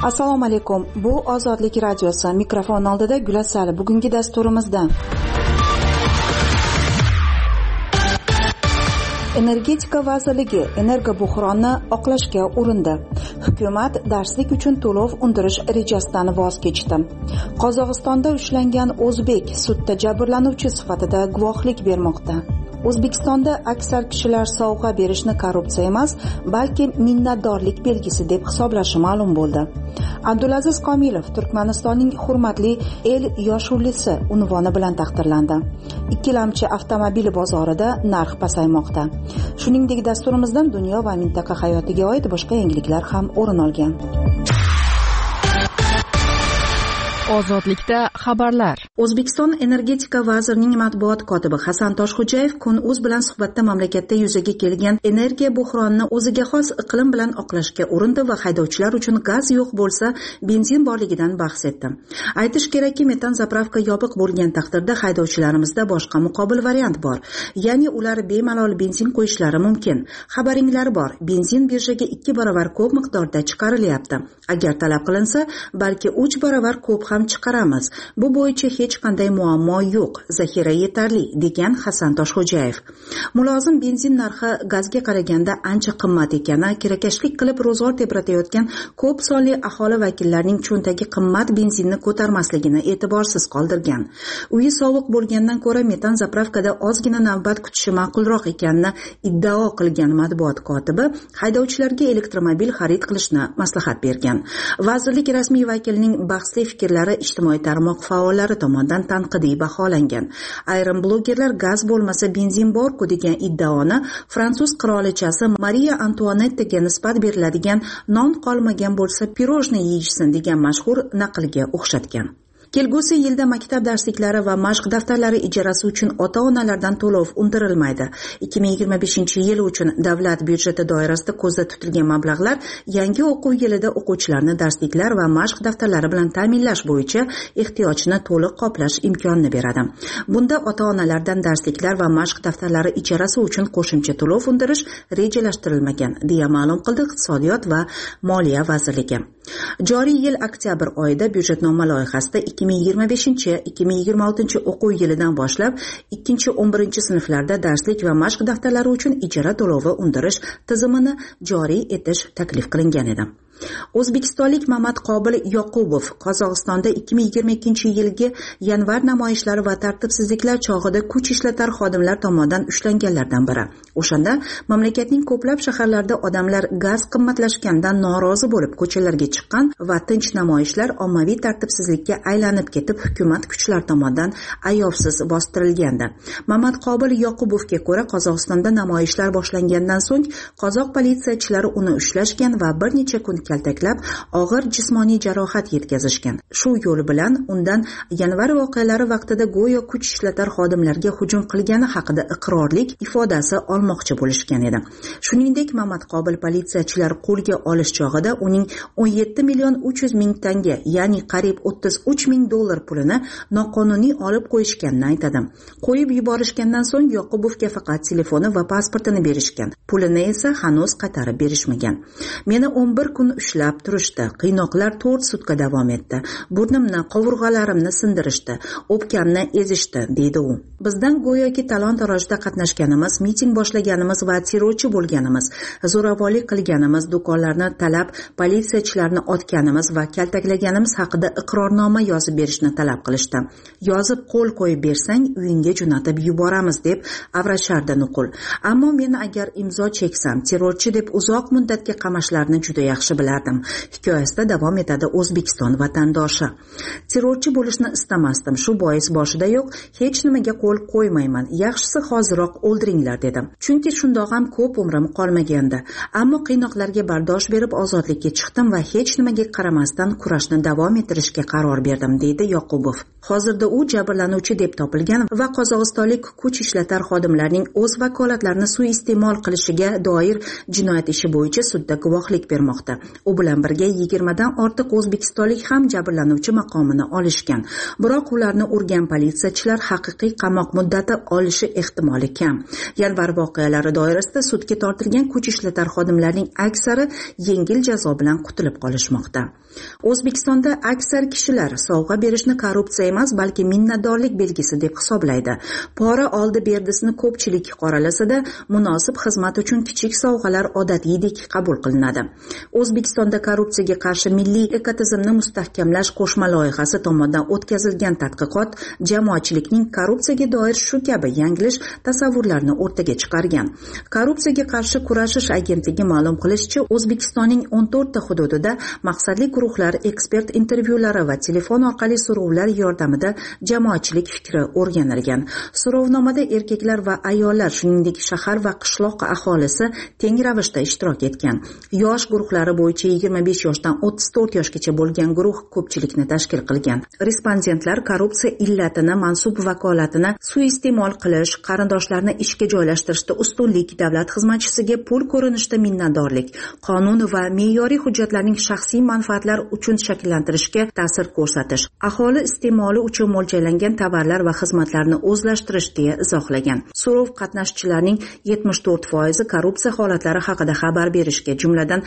Assalomu alaykum. Bu Ozodlik radiosi. Mikrofon oldida Gulasali. Bugungi dasturimizda Energetika vazirligi energo buhronni oqlashga urindi. Hukumat darslik uchun to'lov undirish rejasidan voz kechdi. Qozog'istonda ushlangan o'zbek sudda jabrlanuvchi sifatida guvohlik bermoqda. O'zbekistonda aksar kishilar sovg'a berishni korrupsiya emas, balki minnatdorlik belgisi deb hisoblashi ma'lum bo'ldi. Abdulaziz Komilov Turkmanistonning hurmatli el yoshulisi unvoni bilan taqdirlandi. Ikkilamchi avtomobil bozorida narx pasaymoqda. Shuningdek, dasturimizdan dunyo va mintaqa hayotiga oid boshqa yangiliklar ham o'rin olgan. Ozodlikda xabarlar. O'zbekiston energetika vazirining matbuot kotibi Hasan Toshxo'jayev Kun.uz bilan suhbatda mamlakatda yuzaga kelgan energiya buhronini o'ziga xos iqlim bilan oqlashga urindi va haydovchilar uchun gaz yo'q bo'lsa, benzin borligidan bahs etdi. Aytish kerakki, metan zapravka yopiq bo'lgan taqdirda haydovchilarimizda boshqa muqobil variant bor. Ya'ni ular bemalol benzin qo'yishlari mumkin. Xabaringlar bor, benzin birjaga 2 barobar ko'p miqdorda chiqarilyapti. Agar talab qilinsa, balki 3 barobar ko'p ham chiqaramiz. Bu bo'yicha hech qanday muammo yo'q. Zaxira yetarli, degan Hasan Toshxo'jayev. Mulozim benzin narxi gazga qaraganda ancha qimmat ekani, kirakashlik qilib ro'zg'or tebratayotgan ko'p sonli aholi vakillarining cho'ntagi qimmat benzinni ko'tarmasligini e'tiborsiz qoldirgan. Uyi sovuq bo'lgandan ko'ra metan zapravkada ozgina navbat kutishi ma'qulroq ekanini iddao qilgan matbuot kotibi haydovchilarga elektromobil xarid qilishni maslahat bergan. Vazirlik rasmiy vakilining bahsli fikrlari ijtimoiy tarmoq faollari tomonidan tanqidiy baholangan. Ayrim blogerlar gaz bo'lmasa benzin bor-ku degan iddaoni fransuz qirolichasi Mariya Antuanettaga nisbat beriladigan non qolmagan bo'lsa pirojni yeyishsin degan mashhur naqlga o'xshatgan. Kelgusi yilda maktab darsliklari va mashq daftarlari ijarasi uchun ota-onalardan to'lov undirilmaydi. 2025-yil uchun davlat byudjeti doirasida ko'zda tutilgan mablag'lar yangi o'quv yilida o'quvchilarni darsliklar va mashq daftarlari bilan ta'minlash bo'yicha ehtiyojni to'liq qoplash imkonini beradi. Bunda ota-onalardan darsliklar va mashq daftarlari ijarasi uchun qo'shimcha to'lov undirish rejalashtirilmagan, deya ma'lum qildi Iqtisodiyot va Moliya vazirligi. Joriy yil oktyabr oyida byudjetnoma loyihasida 2025-2026 o'quv yilidan boshlab 2-11 sinflarda darslik va mashq daftarlari uchun ijara to'lovi undirish tizimini joriy etish taklif qilingan edi. O'zbekistonlik Mamat Qobil Yoqubov Qozog'istonda 2022-yilgi yanvar namoyishlari va tartibsizliklar chog'ida kuch ishlatar xodimlar tomonidan ushlanganlardan biri. O'shanda mamlakatning ko'plab shaharlarida odamlar gaz qimmatlashganidan norozi bo'lib ko'chalarga chiqqan va tinch namoyishlar ommaviy tartibsizlikka aylanib ketib hukumat kuchlar tomonidan ayovsiz bostirilgandi. Mamat Qobil Yoqubovga ko'ra, Qozog'istonda namoyishlar boshlangandan so'ng qozoq politsiyachilari uni ushlashgan va bir necha kun kaltaklab og'ir jismoniy jarohat yetkazishgan. Shu yo'l bilan undan yanvar voqealari vaqtida go'yo kuch ishlatar xodimlarga hujum qilgani haqida iqrorlik ifodasi olmoqchi bo'lishgan edi. Shuningdek, Mamat Qobil politsiyachilar qo'lga olish chog'ida uning 17,300,000 tanga, ya'ni qariyb $33,000 pulini noqonuniy olib qo'yishganini aytadi. Qo'yib yuborishgandan so'ng Yoqubovga faqat telefoni va pasportini berishgan. Pulini esa hanuz qaytarib berishmagan. Meni 11 kun ushlab turishdi. Qiynoqlar 4 sutka davom etdi. Burnimni, qovurg'alarimni sindirishdi. O'pkamni ezishdi, deydi u. Bizdan go'yoki talon-tarojda qatnashganimiz, miting boshlaganimiz va terrorchi bo'lganimiz, zo'ravonlik qilganimiz, do'konlarni talab, politsiyachilarni otganimiz va kaltaklaganimiz haqida iqrornoma yozib berishni talab qilishdi. Yozib qo'l qo'yib bersang, uyingga jo'natib yuboramiz, deb avrashardi nuqul. Ammo men agar imzo cheksam, terrorchi deb uzoq muddatga qamashlarini juda yaxshi bilardim. Hikoyasida davom etadi O'zbekiston vatandoshi. Terrorchi bo'lishni istamasdim. Shu bois boshidayoq hech nimaga qo'l qo'ymayman. Yaxshisi hoziroq o'ldiringlar dedim. Chunki shundoq ham ko'p umrim qolmagandi. Ammo qiynoqlarga bardosh berib ozodlikka chiqdim va hech nimaga qaramasdan kurashni davom ettirishga qaror berdim, deydi Yoqubov. Hozirda u jabrlanuvchi deb topilgan va qozog'istonlik kuch ishlatar xodimlarning o'z vakolatlarini suiiste'mol qilishiga doir jinoyat ishi bo'yicha sudda guvohlik bermoqda. U bilan birga 20 dan ortiq o'zbekistonlik ham jabrlanuvchi maqomini olishgan. Biroq ularni urgan politsiyachilar haqiqiy qamoq muddati olishi ehtimoli kam. Yanvar voqealari doirasida sudga tortilgan kuch ishlatar xodimlarning aksari yengil jazo bilan qutulib qolishmoqda. O'zbekistonda aksar kishilar sovg'a berishni korrupsiya emas, balki minnatdorlik belgisi deb hisoblaydi. Pora oldi berdisini ko'pchilik qoralasada, munosib xizmat uchun kichik sovg'alar odatiydek qabul qilinadi. O'zbekistonda korrupsiyaga qarshi milliy ekotizimni mustahkamlash qo'shma loyihasi tomonidan o'tkazilgan tadqiqot jamoatchilikning korrupsiyaga doir shu kabi yanglish tasavvurlarni o'rtaga chiqargan. Korrupsiyaga qarshi kurashish agentligi ma'lum qilishicha, O'zbekistonning 14 ta hududida maqsadli guruhlar ekspert intervyulari va telefon orqali so'rovlar yordamida jamoatchilik fikri o'rganilgan. So'rovnomada erkaklar va ayollar, shuningdek shahar va qishloq aholisi teng ravishda ishtirok etgan. Yosh guruhlari bo'yicha 25 yoshdan 34 yoshgacha bo'lgan guruh ko'pchilikni tashkil qilgan. Respondentlar korrupsiya illatini, mansub vakolatini suiiste'mol qilish, qarindoshlarni ishga joylashtirishda ustunlik, davlat xizmatchisiga pul ko'rinishda minnatdorlik, qonun va me'yoriy hujjatlarning shaxsiy manfaatlar uchun shakllantirishga ta'sir ko'rsatish, aholi iste'moli uchun mo'ljallangan tovarlar va xizmatlarni o'zlashtirish deya izohlagan. So'rov qatnashchilarining 74% korrupsiya holatlari haqida xabar berishga, jumladan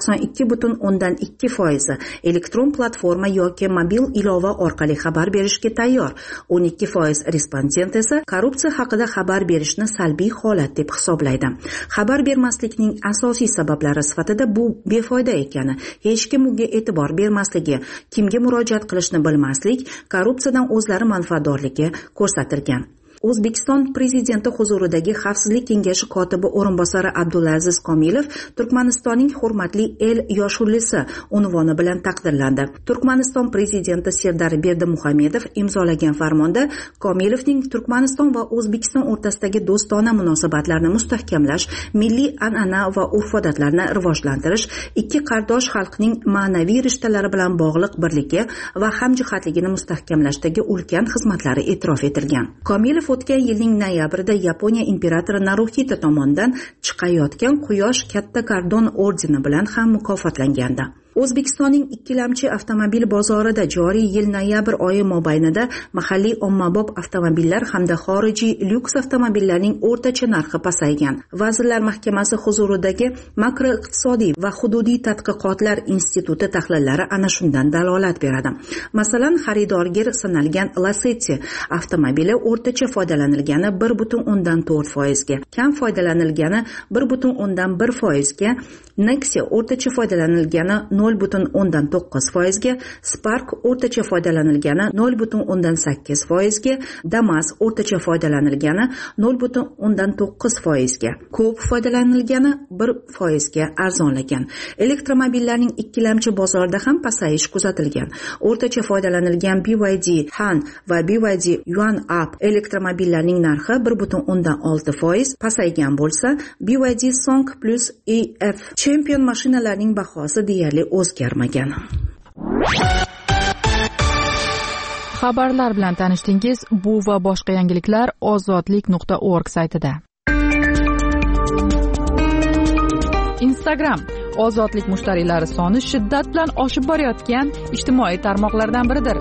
82.2% elektron platforma yoki mobil ilova orqali xabar berishga tayyor. 12% respondent esa korrupsiya haqida xabar berishni salbiy holat deb hisoblaydi. Xabar bermaslikning asosiy sabablari sifatida bu befoyda ekani, hech kim unga e'tibor bermasligi, kimga murojaat qilishni bilmaslik, korrupsiyadan o'zlari manfaatdorligi ko'rsatilgan. O'zbekiston prezidenti huzuridagi Xavfsizlik kengashi kotibi o'rinbosari Abdulaziz Komilov Turkmanistonning hurmatli el yoshullisi unvoni bilan taqdirlandi. Turkmaniston prezidenti Serdar Berdimuhamedov imzolagan farmonda Komilovning Turkmaniston va O'zbekiston o'rtasidagi do'stona munosabatlarni mustahkamlash, milliy an'ana va urf-odatlarni rivojlantirish, ikki qardosh xalqning ma'naviy rishtalari bilan bog'liq birligi va hamjihatligini mustahkamlashdagi ulkan xizmatlari e'tirof etilgan. Komilov o'tgan yilning noyabrida Yaponiya imperatori Naruhito tomonidan chiqayotgan Quyosh katta kordon ordeni bilan ham mukofotlangandi. O'zbekistonning ikkilamchi avtomobil bozorida joriy yil noyabr oyi mobaynida mahalliy ommabop avtomobillar hamda xorijiy lyuks avtomobillarning o'rtacha narxi pasaygan. Vazirlar Mahkamasi huzuridagi makroiqtisodiy va hududiy tadqiqotlar instituti tahlillari ana shundan dalolat beradi. Masalan, xaridorgir sanalgan Lacetti avtomobili o'rtacha foydalanilgani 1.4% ga, kam foydalanilgani 1.1% ga, Nexia o'rtacha foydalanilgani 0.9% ga, Spark o'rtacha foydalanilgani 0.8% ga, Damas o'rtacha foydalanilgani 0.9% ga, ko'p foydalanilgani 1% ga arzonlagan. Elektromobillarning ikkilamchi bozorida ham pasayish kuzatilgan. O'rtacha foydalanilgan BYD Han va BYD Yuan Up elektromobillarning narxi 1.6% pasaygan bo'lsa, BYD Song Plus EF Champion mashinalarning bahosi deyarli o'zgarmagan. Xabarlar bilan tanishdingiz. Bu va boshqa yangiliklar ozodlik.org saytida. Instagram ozodlik mushtariylari soni shiddat bilan oshib borayotgan ijtimoiy tarmoqlardan biridir.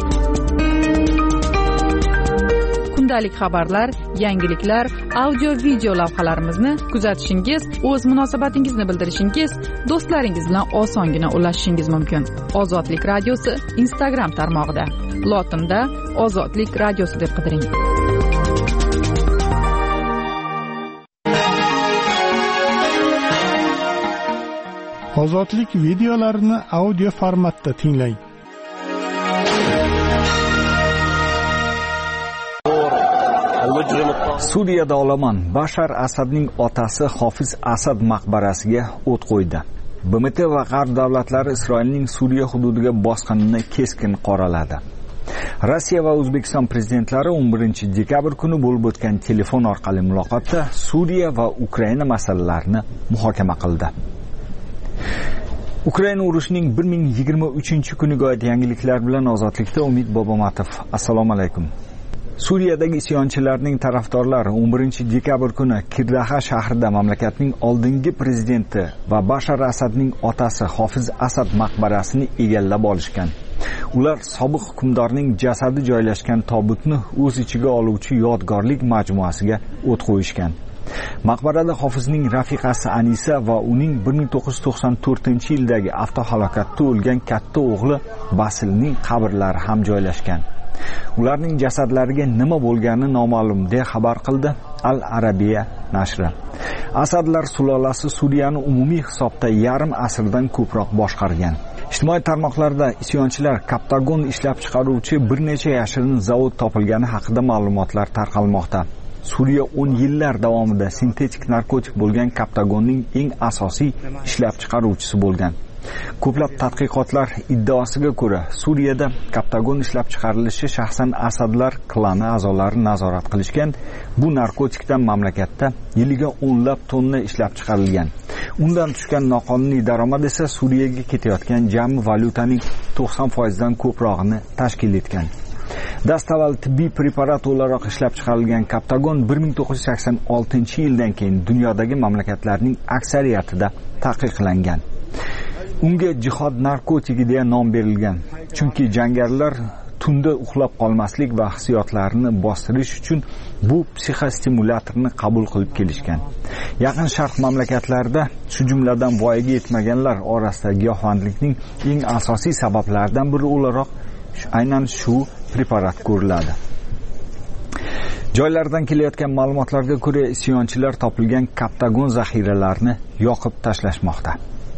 Kundalik xabarlar, yangiliklar, audio-video lavhalarimizni kuzatishingiz, o'z munosabatingizni bildirishingiz, do'stlaringiz bilan osongina ulashishingiz mumkin. Ozodlik radiosi Instagram tarmog'ida. Lotinda Ozodlik radiosi deb qidiring. Ozodlik videolarini audio formatda tinglang. Suriyada olomon Bashar Asadning otasi Hofiz Asad maqbarasiga o't qo'ydi. BMT va G'arb davlatlari Isroilning Suriya hududiga bosqinini keskin qoraladi. Rossiya va O'zbekiston prezidentlari 11 dekabr kuni bo'lib o'tgan telefon orqali muloqotda Suriya va Ukraina masalalarini muhokama qildi. Ukraina urushining 1023-kuniga oid yangiliklar bilan Ozodlikda Umid Bobomatov. Assalomu alaykum. Suriyadagi isyonchilarning tarafdorlari 11-dekabr kuni Kirdaha shahrida mamlakatning oldingi prezidenti va Bashar Asadning otasi Hofiz Asad maqbarasini egallab olishgan. Ular sobiq hukmdorning jasadi joylashgan tobutni o'z ichiga oluvchi yodgorlik majmuasiga o't qo'yishgan. Maqbarada Hofizning rafiqasi Anisa va uning 1994-yildagi avtohalokatda o'lgan katta o'g'li Basilning qabrlari ham joylashgan. Ularning jasadlariga nima bo'lgani noma'lum deya xabar qildi Al Arabiya nashri. Asadlar sulolasi Suriyani umumiy hisobda yarim asrdan ko'proq boshqargan. Ijtimoiy tarmoqlarda isyonchilar Kaptagon ishlab chiqaruvchi bir necha yashirin zavod topilgani haqida ma'lumotlar tarqalmoqda. Suriya 10 yillar davomida sintetik narkotik bo'lgan Kaptagonning eng asosiy ishlab chiqaruvchisi bo'lgan. Ko'plab tadqiqotlar iddaosiga ko'ra, Suriyada Kaptagon ishlab chiqarilishi shaxsan Asadlar klani a'zolari nazorat qilishgan. Bu narkotikdan mamlakatda yiliga o'nlab tonna ishlab chiqarilgan. Undan tushgan noqonuniy daromad esa Suriyaga ketayotgan jami valyutaning 90% dan ko'prog'ini tashkil etgan. Dastavval tibbiy preparat o'laroq ishlab chiqarilgan Kaptagon 1986-yildan keyin dunyodagi mamlakatlarning aksariyatida taqiqlangan. Unga jihod narkotiki deya nom berilgan. Chunki jangarilar tunda uxlab qolmaslik va hissiyotlarini bostirish uchun bu psixostimulyatorni qabul qilib kelishgan. Yaqin Sharq mamlakatlarida, shu jumladan voyaga yetmaganlar orasida giyohvandlikning eng asosiy sabablaridan biri o'laroq aynan shu preparat ko'riladi. Joylardan kelayotgan ma'lumotlarga ko'ra, isyonchilar topilgan Kaptagon zaxiralarini yoqib tashlashmoqda.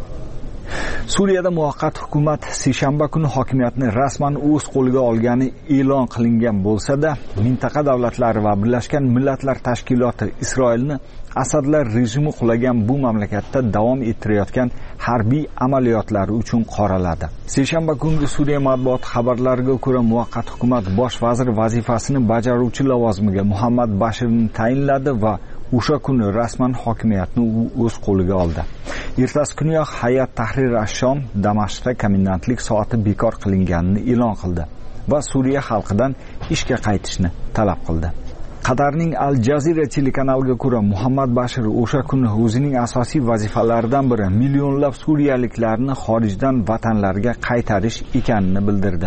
Suriyada muvaqqat hukumat seshanba kuni hokimiyatni rasman o'z qo'liga olgani e'lon qilingan bo'lsa-da, mintaqa davlatlari va Birlashgan Millatlar Tashkiloti Isroilni Asadlar rejimi qulagan bu mamlakatda davom ettirayotgan harbiy amaliyotlari uchun qoraladi. Seshanba kungi Suriya matbuot xabarlariga ko'ra, muvaqqat hukumat bosh vazir vazifasini bajaruvchi lavozimiga Muhammad Bashirni tayinladi va o'sha kuni rasman hokimiyatni u o'z qo'liga oldi. Ertasi kuniyoq Hayat Tahrir ash-Shom Damashqda komendantlik soati bekor qilinganini e'lon qildi va Suriya xalqidan ishga qaytishni talab qildi. Qatarning Al Jazeera telekanaliga ko'ra, Muhammad Bashir o'sha kuni o'zining asosiy vazifalaridan biri millionlab suriyaliklarni xorijdan vatanlariga qaytarish ekanini bildirdi.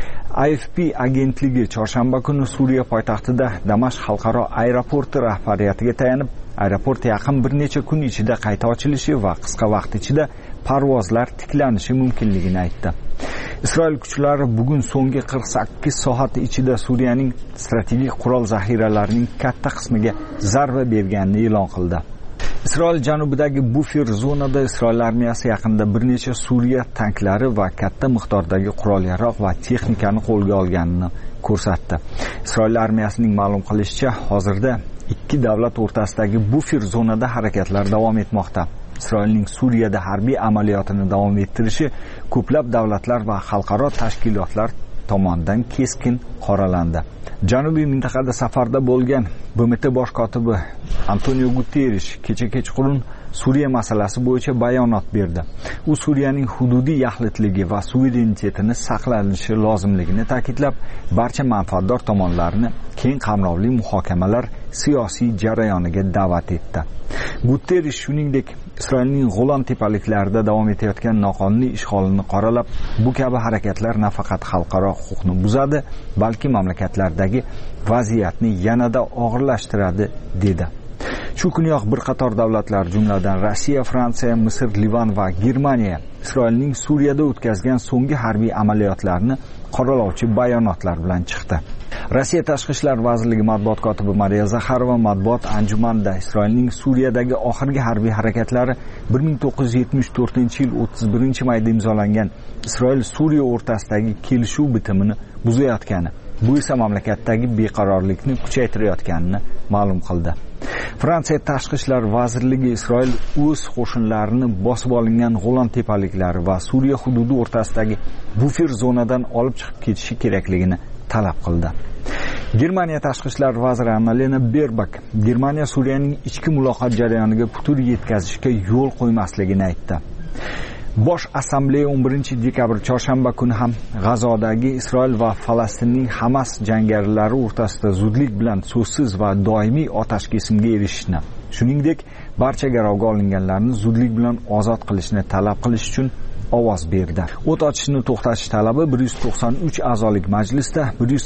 AFP agentligi chorshanba kuni Suriya poytaxtida Damashq xalqaro aeroporti rahbariyatiga tayanib, aeroport yaqin bir necha kun ichida qayta ochilishi va qisqa vaqt ichida parvozlar tiklanishi mumkinligini aytdi. Isroil kuchlari bugun so'nggi 48 soat ichida Suriyaning strategik qurol zaxiralarining katta qismiga zarba berganini e'lon qildi. Isroil janubidagi bufer zonada Isroil armiyasi yaqinda bir necha Suriya tanklari va katta miqdordagi qurol-yarog' va texnikani qo'lga olganini ko'rsatdi. Isroil armiyasining ma'lum qilishicha, hozirda ikki davlat o'rtasidagi bufer zonada harakatlar davom etmoqda. Isroilning Suriyada harbiy amaliyotini davom ettirishi ko'plab davlatlar va xalqaro tashkilotlar tomonidan keskin qoralandi. Janubiy mintaqada safarda bo'lgan BMT bosh kotibi Antonio Guterres kecha kechqurun Suriya masalasi bo'yicha bayonot berdi. U Suriyaning hududiy yaxlitligi va suverenitetini saqlanishi lozimligini ta'kidlab, barcha manfaatdor tomonlarni keng qamrovli muhokamalar siyosiy jarayoniga da'vat etdi. Guterres shuningdek, Isroilning Golan tepaliklarida davom etayotgan noqonuniy ishg'olini qoralab, bu kabi harakatlar nafaqat xalqaro huquqni buzadi, balki mamlakatlardagi vaziyatni yanada og'irlashtiradi dedi. Shu kuniyoq bir qator davlatlar, jumladan Rossiya, Fransiya, Misr, Livan va Germaniya Isroilning Suriyada o'tkazgan so'nggi harbiy amaliyotlarni qoralovchi bayonotlar bilan chiqdi. Rossiya Tashqi ishlar vazirligi matbuot kotibi Mariya Zakharova matbuot anjumanida Isroilning Suriyadagi oxirgi harbiy harakatlari 1974-yil 31-mayda imzolangan Isroil-Suriya o'rtasidagi kelishuv bitimini buzayotgani, bu esa mamlakatdagi beqarorlikni kuchaytirayotganini ma'lum qildi. Fransiya Tashqi ishlar vazirligi Isroil o'z qo'shinlarini bosib olingan Golan tepaliklari va Suriya hududi o'rtasidagi bufer zonadan olib chiqib ketishi kerakligini talab qildi. Germaniya Tashqi ishlar vaziri Annalena Baerbock Germaniya Suriyaning ichki muloqot jarayoniga putur yetkazishga yo'l qo'ymasligini aytdi. Bosh assambleya 11-dekabr chorshanba kuni ham G'azodagi Isroil va Falastinning Hamas jangarilari o'rtasida zudlik bilan so'zsiz va doimiy otash kesimga erishishni, shuningdek, barcha garovga olinganlarni zudlik bilan ozod qilishni talab qilish uchun ovoz berdi. O't ochishni to'xtatish talabi 193 a'zolik majlisda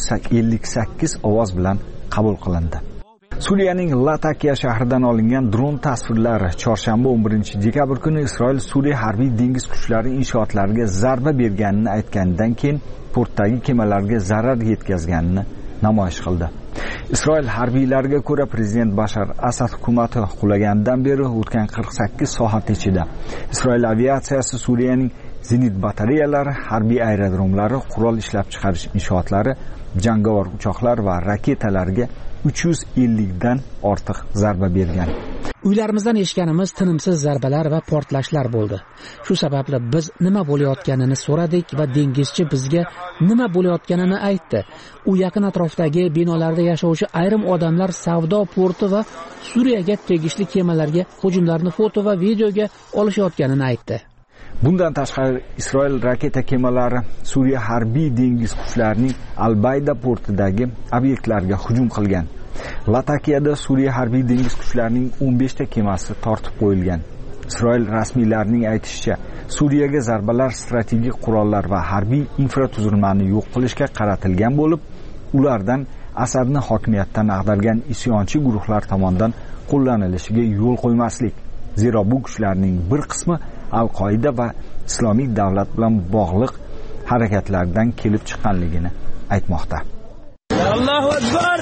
158 ovoz bilan qabul qilindi. Suriyaning Latakiya shahridan olingan dron tasvirlari chorshanba 11-dekabr kuni Isroil Suriya harbiy dengiz kuchlari inshootlariga zarba berganini aytganidan keyin portdagi kemalarga zarar yetkazganini namoyish qildi. Isroil harbiylariga ko'ra, prezident Bashar Asad hukumati qulaganidan beri o'tgan 48 soat ichida Isroil aviatsiyasi Suriyaning zenit batareyalari, harbiy aerodromlari, qurol ishlab chiqarish inshootlari, jangovar uchoqlar va raketalarga 350 dan ortiq zarba bergan. Uylarimizdan eshitganimiz tinimsiz zarbalar va portlashlar bo'ldi. Shu sababli biz nima bo'layotganini so'radik va dengizchi bizga nima bo'layotganini aytdi. U yaqin atrofdagi binolarda yashovchi ayrim odamlar savdo porti va Suriyaga tegishli kemalarga hujumlarni foto va videoga olishayotganini aytdi. Bundan tashqari Isroil raketa kemalari Suriya harbiy dengiz kuchlarining Al-Bayda portidagi obyektlarga hujum qilgan. Latakiyada Suriya harbiy dengiz kuchlarining 15 ta kemasi tortib qo'yilgan. Isroil rasmiylarining aytishicha, Suriyaga zarbalar strategik qurollar va harbiy infratuzilmani yo'q qilishga qaratilgan bo'lib, ulardan Asadni hokimiyatdan ag'dargan isyonchi guruhlar tomonidan qo'llanilishiga yo'l qo'ymaslik. Zero bu kuchlarning bir qismi Al-Qoida va Islomiy davlat bilan bog'liq harakatlardan kelib chiqqanligini aytmoqda. Allohu akbar!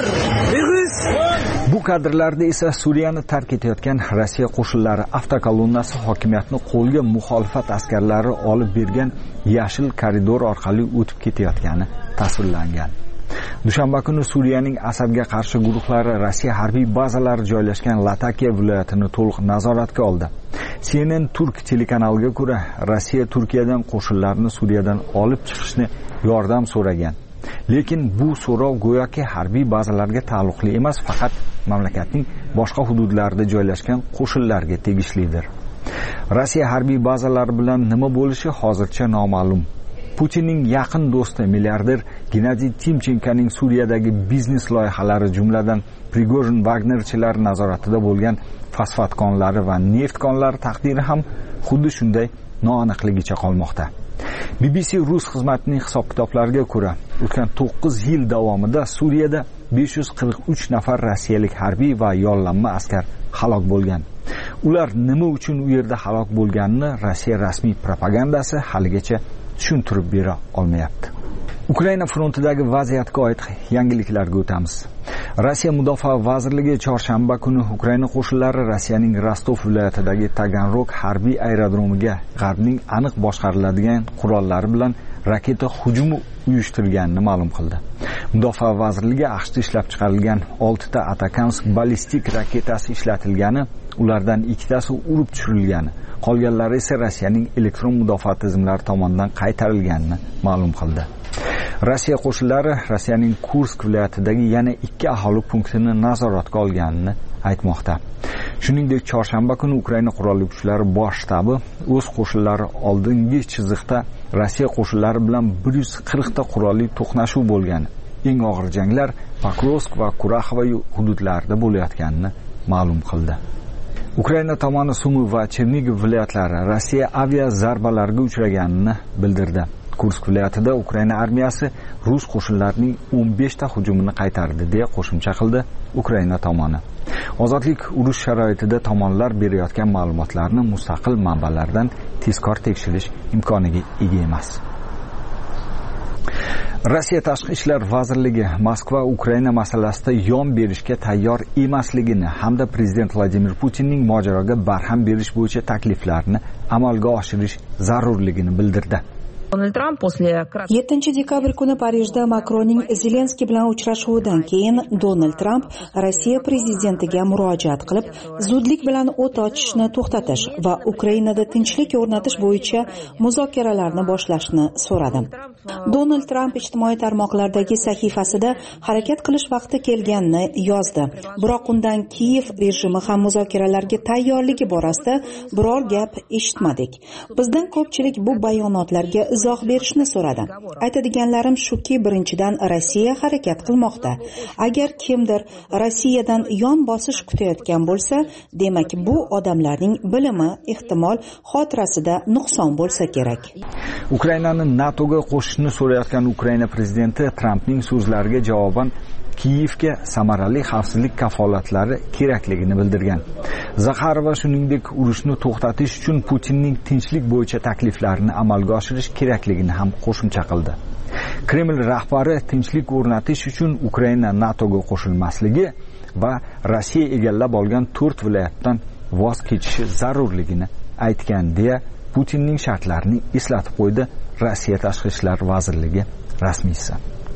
Bu kadrlarda esa Suriyani tark etayotgan Rossiya qo'shinlari avtokolonnasi hokimiyatni qo'lga muxolifat askarlari olib bergan yashil koridor orqali o'tib ketayotgani tasvirlangan. Dushanba kuni Suriyaning Asadga qarshi guruhlari Rossiya harbiy bazalari joylashgan Latakiya viloyatini to'liq nazoratga oldi. CNN Turk telekanaliga ko'ra, Rossiya Turkiyadan qo'shinlarni Suriyadan olib chiqishni yordam so'ragan. Lekin bu so'rov go'yoki harbiy bazalarga taalluqli emas, faqat mamlakatning boshqa hududlarida joylashgan qo'shinlarga tegishlidir. Rossiya harbiy bazalari bilan nima bo'lishi hozircha noma'lum. Putinning yaqin do'sti milliarder Gennadiy Timchenkoning Suriyadagi biznes loyihalari, jumladan Prigojin Wagnerchilar nazoratida bo'lgan fosfat konlari va neft konlari taqdiri ham xuddi shunday noaniqligicha qolmoqda. BBC rus xizmatining hisob-kitoblariga ko'ra, o'tgan 9 yil davomida Suriyada 543 nafar rossiyalik harbiy va yollanma askar halok bo'lgan. Ular nima uchun u yerda halok bo'lganini Rossiya rasmiy propagandasi haligacha tushuntirib bera olmayapti. Ukraina frontidagi vaziyatga oid yangiliklarga o'tamiz. Rossiya Mudofaa vazirligi chorshanba kuni Ukraina qo'shinlari Rossiyaning Rostov viloyatidagi Taganrog harbiy aerodromiga g'arbning aniq boshqariladigan qurollari bilan raketa hujumi uyushtirganini ma'lum qildi. Mudofaa vazirligi AQShda ishlab chiqarilgan 6 ta Atakamsk ballistik raketasi ishlatilgani, ulardan 2 tasi urib tushirilgani, qolganlari esa Rossiyaning elektron mudofaa tizimlari tomonidan qaytarilganini ma'lum qildi. Rossiya qo'shinlari Rossiyaning Kursk viloyatidagi yana 2 aholi punktini nazoratga olganini aytmoqda. Shuningdek, chorshanba kuni Ukraina qurolli kuchlari bosh shtabi o'z qo'shinlari oldingi chiziqda Rossiya qo'shinlari bilan 140 ta qurolli to'qnashuv bo'lgan. Eng og'ir janglar Pokrovsk va Kuraxova hududlarida bo'layotganini ma'lum qildi. Ukraina tomoni Sumi va Chernigiv viloyatlari Rossiya avia zarbalariga uchraganini bildirdi. Kursk viloyatida Ukraina armiyasi rus qo'shinlarining 15 ta hujumini qaytardi deya qo'shimcha qildi Ukraina tomoni. Ozodlik urush sharoitida tomonlar berayotgan ma'lumotlarni mustaqil manbalardan tezkor tekshirish imkoniga ega emas. Rossiya Tashqi ishlar vazirligi Moskva Ukraina masalasida yon berishga tayyor emasligini hamda prezident Vladimir Putinning mojaroga barham berish bo'yicha takliflarini amalga oshirish zarurligini bildirdi. 7 dekabr kuni Parijda Makronning Zelenskiy bilan uchrashuvidan keyin Donald Tramp Rossiya prezidentiga murojaat qilib, zudlik bilan o't ochishni to'xtatish va Ukrainada tinchlik o'rnatish bo'yicha muzokaralarni boshlashni so'radi. Donald Tramp ijtimoiy tarmoqlardagi sahifasida harakat qilish vaqti kelganini yozdi. Biroq undan Kiyev rejimi ham muzokaralarga tayyorligi borasida biror gap eshitmadik. Bizdan ko'pchilik bu bayonotlarga izoh berishni so'radi. Aytadiganlarim shuki, birinchidan Rossiya harakat qilmoqda. Agar kimdir Rossiyadan yon bosish kutayotgan bo'lsa, demak bu odamlarning bilimi, ehtimol xotirasida nuqson bo'lsa kerak. Ukrainani NATOga qo'shishni so'rayotgan Ukraina prezidenti Trampning so'zlariga javoban Kiyevga samarali xavfsizlik kafolatlari kerakligini bildirgan. Zaxarova shuningdek urushni to'xtatish uchun Putinning tinchlik bo'yicha takliflarini amalga oshirish kerakligini ham qo'shimcha qildi. Kreml rahbari tinchlik o'rnatish uchun Ukraina NATOga qo'shilmasligi va Rossiya egallab olgan 4 viloyatdan voz kechishi zarurligini aytgan deya Putinning shartlarini eslatib qo'ydi Rossiya Tashqi ishlar vazirligi rasmiysi.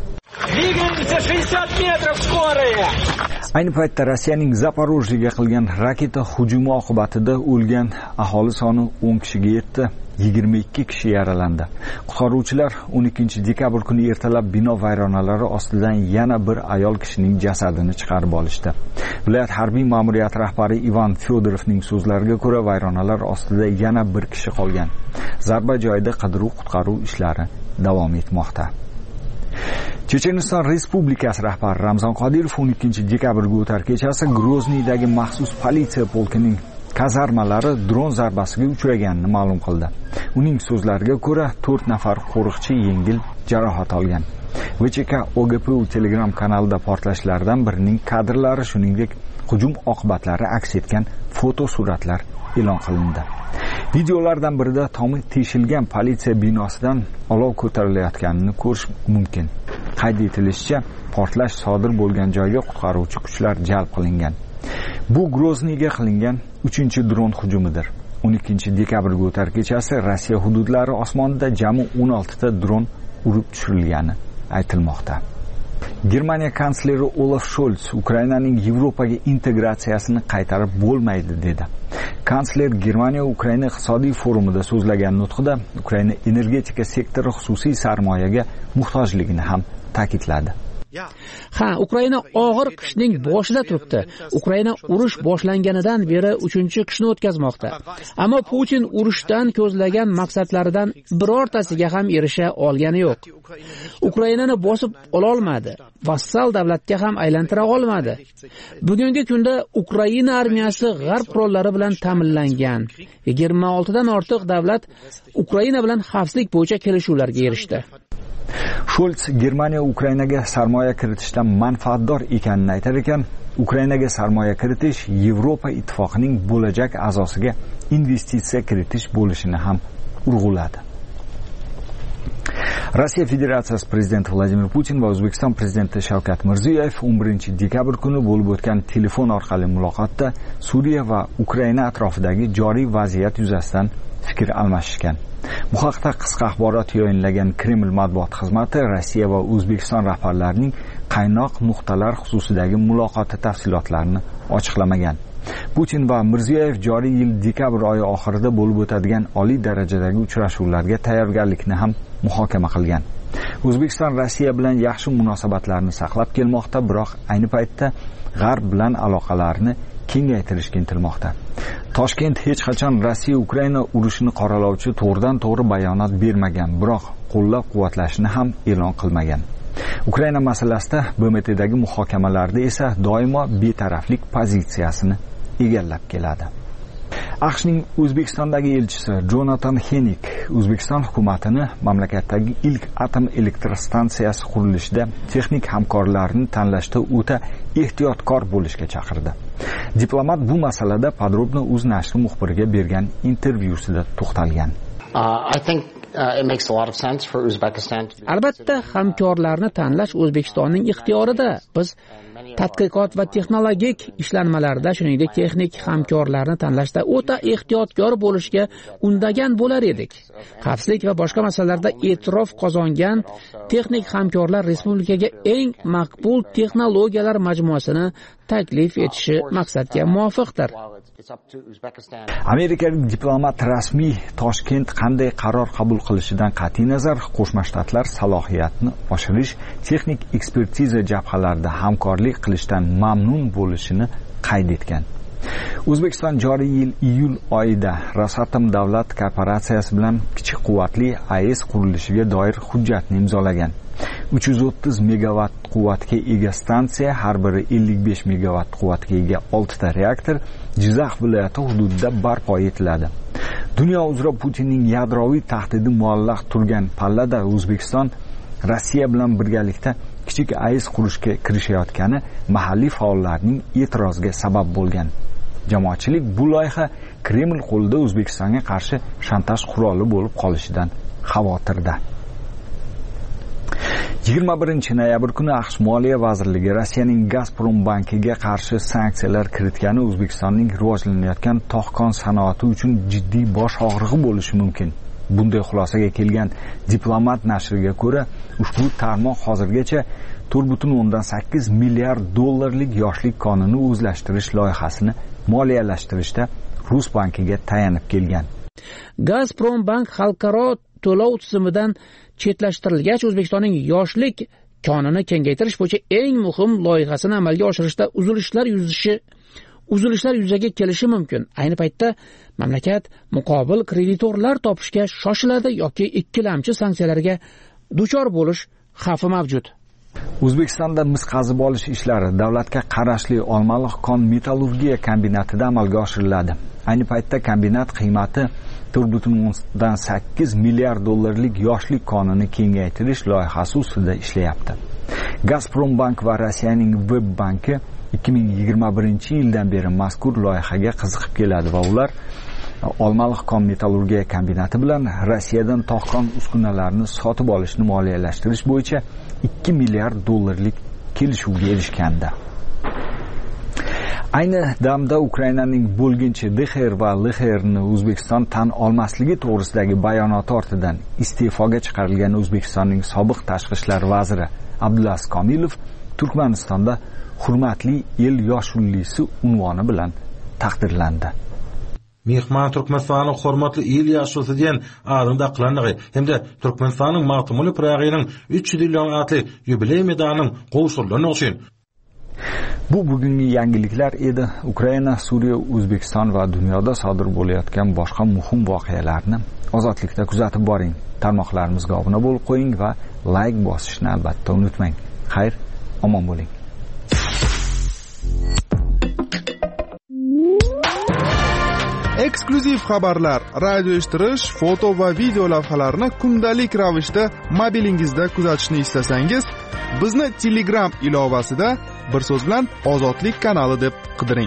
Ayni paytda Rossiyaning Zaporojyega qilgan raketa hujumi oqibatida o'lgan aholi soni 10 kishiga yetdi, 22 kishi yaralandi. Qutqaruvchilar 12 dekabr kuni ertalab bino vayronalari ostidan yana bir ayol kishining jasadini chiqarib olishdi. Viloyat harbiy ma'muriyati rahbari Ivan Fyodorovning so'zlariga ko'ra, vayronalar ostida yana bir kishi qolgan. Zarba joyida qidiruv-qutqaruv ishlari davom etmoqda. Checheniston Respublikasi rahbari Ramzan Qodirov 12 dekabrga o'tar kechasi Grozniydagi maxsus politsiya polkining kazarmalari dron zarbasiga uchraganini ma'lum qildi. Uning so'zlariga ko'ra 4 nafar qo'riqchi yengil jarohat olgan. VCK OGPU Telegram kanalida portlashlardan birining kadrlari, shuningdek hujum oqibatlari aks etgan fotosuratlar e'lon qilindi. Videolardan birida tomi teshilgan politsiya binosidan olov ko'tarilayotganini ko'rish mumkin. Qayd etilishicha, portlash sodir bo'lgan joyga qutqaruvchi kuchlar jalb qilingan. Bu Grozniyga qilingan 3-dron hujumidir. 12 dekabrga o'tar kechasi Rossiya hududlari osmonida jami 16 ta dron urib tushirilgani aytilmoqda. Germaniya kansleri Olaf Scholz Ukrainaning Yevropaga integratsiyasini qaytarib bo'lmaydi dedi. Kansler Germaniya Ukraina iqtisodiy forumida so'zlagan nutqida Ukraina energetika sektori xususiy sarmoyaga muhtojligini ham ta'kidladi. Ha, Ukraina og'ir qishning boshida turibdi. Ukraina urush boshlanganidan beri 3-qishni o'tkazmoqda. Ammo Putin urushdan ko'zlagan maqsadlaridan birortasiga ham erisha olgani yo'q. Ukrainani bosib ola olmadi, vassal davlatga ham aylantira olmadi. Bugungi kunda Ukraina armiyasi g'arb qurollari bilan ta'minlangan. 26 dan ortiq davlat Ukraina bilan xavfsizlik bo'yicha kelishuvlarga erishdi. Scholz Germaniya Ukrainaga sarmoya kiritishdan manfaatdor ekanini aytar ekan, Ukrainaga sarmoya kiritish Yevropa ittifoqining bo'lajak a'zosiga investitsiya kiritish bo'lishini ham urg'uladi. Rossiya Federatsiyasi prezidenti Vladimir Putin va O'zbekiston prezidenti Shavkat Mirziyoyev 11 dekabr kuni bo'lib o'tgan telefon orqali muloqotda Suriya va Ukraina atrofidagi joriy vaziyat yuzasidan fikr almashishgan. Bu haqda qisqa axborot yayinlagan Kreml matbuot xizmati Rossiya va O'zbekiston rahbarlarining qaynoq nuqtalar xususidagi muloqoti tafsilotlarini ochiqlamagan. Putin va Mirziyoyev joriy yil dekabr oyi oxirida bo'lib o'tadigan oliy darajadagi uchrashuvlarga tayyorgarlikni ham muhokama qilgan. O'zbekiston Rossiya bilan yaxshi munosabatlarni saqlab kelmoqda, biroq ayni paytda G'arb bilan aloqalarni kengaytirishga intilmoqda. Toshkent hech qachon Rossiya-Ukraina urushini qoralovchi to'g'ridan-to'g'ri bayonot bermagan, biroq qo'llab-quvvatlashni ham e'lon qilmagan. Ukraina masalasida BMTdagi muhokamalarda esa doimo betaraflik pozitsiyasini egallab keladi. AQShning O'zbekistondagi elchisi Jonathan Henik O'zbekiston hukumatini mamlakatdagi ilk atom elektr stansiyasi qurilishida texnik hamkorlarni tanlashda o'ta ehtiyotkor bo'lishga chaqirdi. Diplomat bu masalada Podrobno Uz nashri muxbiriga bergan intervyusida to'xtalgan. Albatta, hamkorlarni tanlash O'zbekistonning ixtiyorida. Biz tadqiqot va texnologik ishlanmalarda, shuningdek texnik hamkorlarni tanlashda o'ta ehtiyotkor bo'lishga undagan bo'lar edik. Xavfsizlik va boshqa masalalarda e'tirof qozongan texnik hamkorlar respublikaga eng maqbul texnologiyalar majmuasini taklif etishi maqsadga muvofiqdir. Amerikalik diplomat rasmiy Toshkent qanday qaror qabul qilishidan qat'iy nazar Qo'shma Shtatlar salohiyatni oshirish, texnik ekspertiza jabhalarida hamkorlik qilishdan mamnun bo'lishini qayd etgan. O'zbekiston joriy yil iyul oyida Rosatom davlat korporatsiyasi bilan kichik quvvatli AES qurilishiga doir hujjatni imzolagan. 330 megawatt quvvatga ega stansiya, har biri 55 megawatt quvvatga ega 6 ta reaktor Jizzax viloyati hududida barpo etiladi. Dunyo uzra Putinning yadroviy tahdidi muallaq turgan pallada O'zbekiston Rossiya bilan birgalikda kichik AES qurishga kirishayotgani mahalliy faollarning e'tiroziga sabab bo'lgan. Jamoatchilik bu loyiha Kreml qo'lida O'zbekistonga qarshi shantaj quroli bo'lib qolishidan xavotirda. 21-noyabr kuni AQSh Moliya vazirligi Rossiyaning Gazprom bankiga qarshi sanksiyalar kiritgani O'zbekistonning rivojlanayotgan tog' sanoati uchun jiddiy bosh og'rig'i bo'lishi mumkin. Bunday xulosaga kelgan Diplomat nashriga ko'ra, ushbu tarmoq hozirgacha 4.8 milliard dollarlik yoshlik qonuni o'zlashtirish loyihasini moliyalashtirishda Rus bankiga tayanib kelgan. Gazprom bank xalqaro to'lov tizimidan chetlashtirilgach, O'zbekistonning yoshlik konini kengaytirish bo'yicha eng muhim loyihasini amalga oshirishda uzilishlar yuzaga kelishi mumkin. Ayni paytda mamlakat muqobil kreditorlar topishga shoshiladi yoki ikkilamchi sanksiyalarga duchor bo'lish xavfi mavjud. O'zbekistonda mis qazib olish ishlari davlatga qarashli Olmaliq kon metallurgiya kombinatida amalga oshiriladi. Ayni paytda kombinat qiymati 4.8 milliard dollarlik yoshlik konini kengaytirish loyihasi ustida ishlayapti. Gazprom bank va Rossiyaning Web banki 2021-yildan beri mazkur loyihaga qiziqib keladi va ular Olmaliq kon metallurgiya kombinati bilan Rossiyadan tog' uskunalarini sotib olishni moliyalashtirish bo'yicha 2 milliard dollarlik kelishuvga erishgandi. Ayni damda Ukrainaning bo'lginchi DXR va LXRni O'zbekiston tan olmasligi to'g'risidagi bayonoti ortidan iste'foga chiqarilgan O'zbekistonning sobiq tashqi ishlar vaziri Abdulaziz Komilov Turkmanistonda hurmatli el yoshullisi unvoni bilan taqdirlandi. Mehmon Turkmanistonning hurmatli el yoshullisi degan adında qilinadi hamda Turkmanistonning maqtumuli Prag'ining 300 yillik atli yubiley medalining qo'shilgani uchun. Bu bugungi yangiliklar edi. Ukraina, Suriya, O'zbekiston va dunyoda sodir bo'layotgan boshqa muhim voqealarni ozodlikda kuzatib boring. Tarmoqlarimizga obuna bo'lib qo'ying va like bosishni albatta unutmang. Xayr, omon bo'ling. Eksklyuziv xabarlar, radio eshittirish, foto va video lavhalarni kundalik ravishda mobilingizda kuzatishni istasangiz, bizni Telegram ilovasida bir so'z bilan Ozodlik kanali deb qidiring.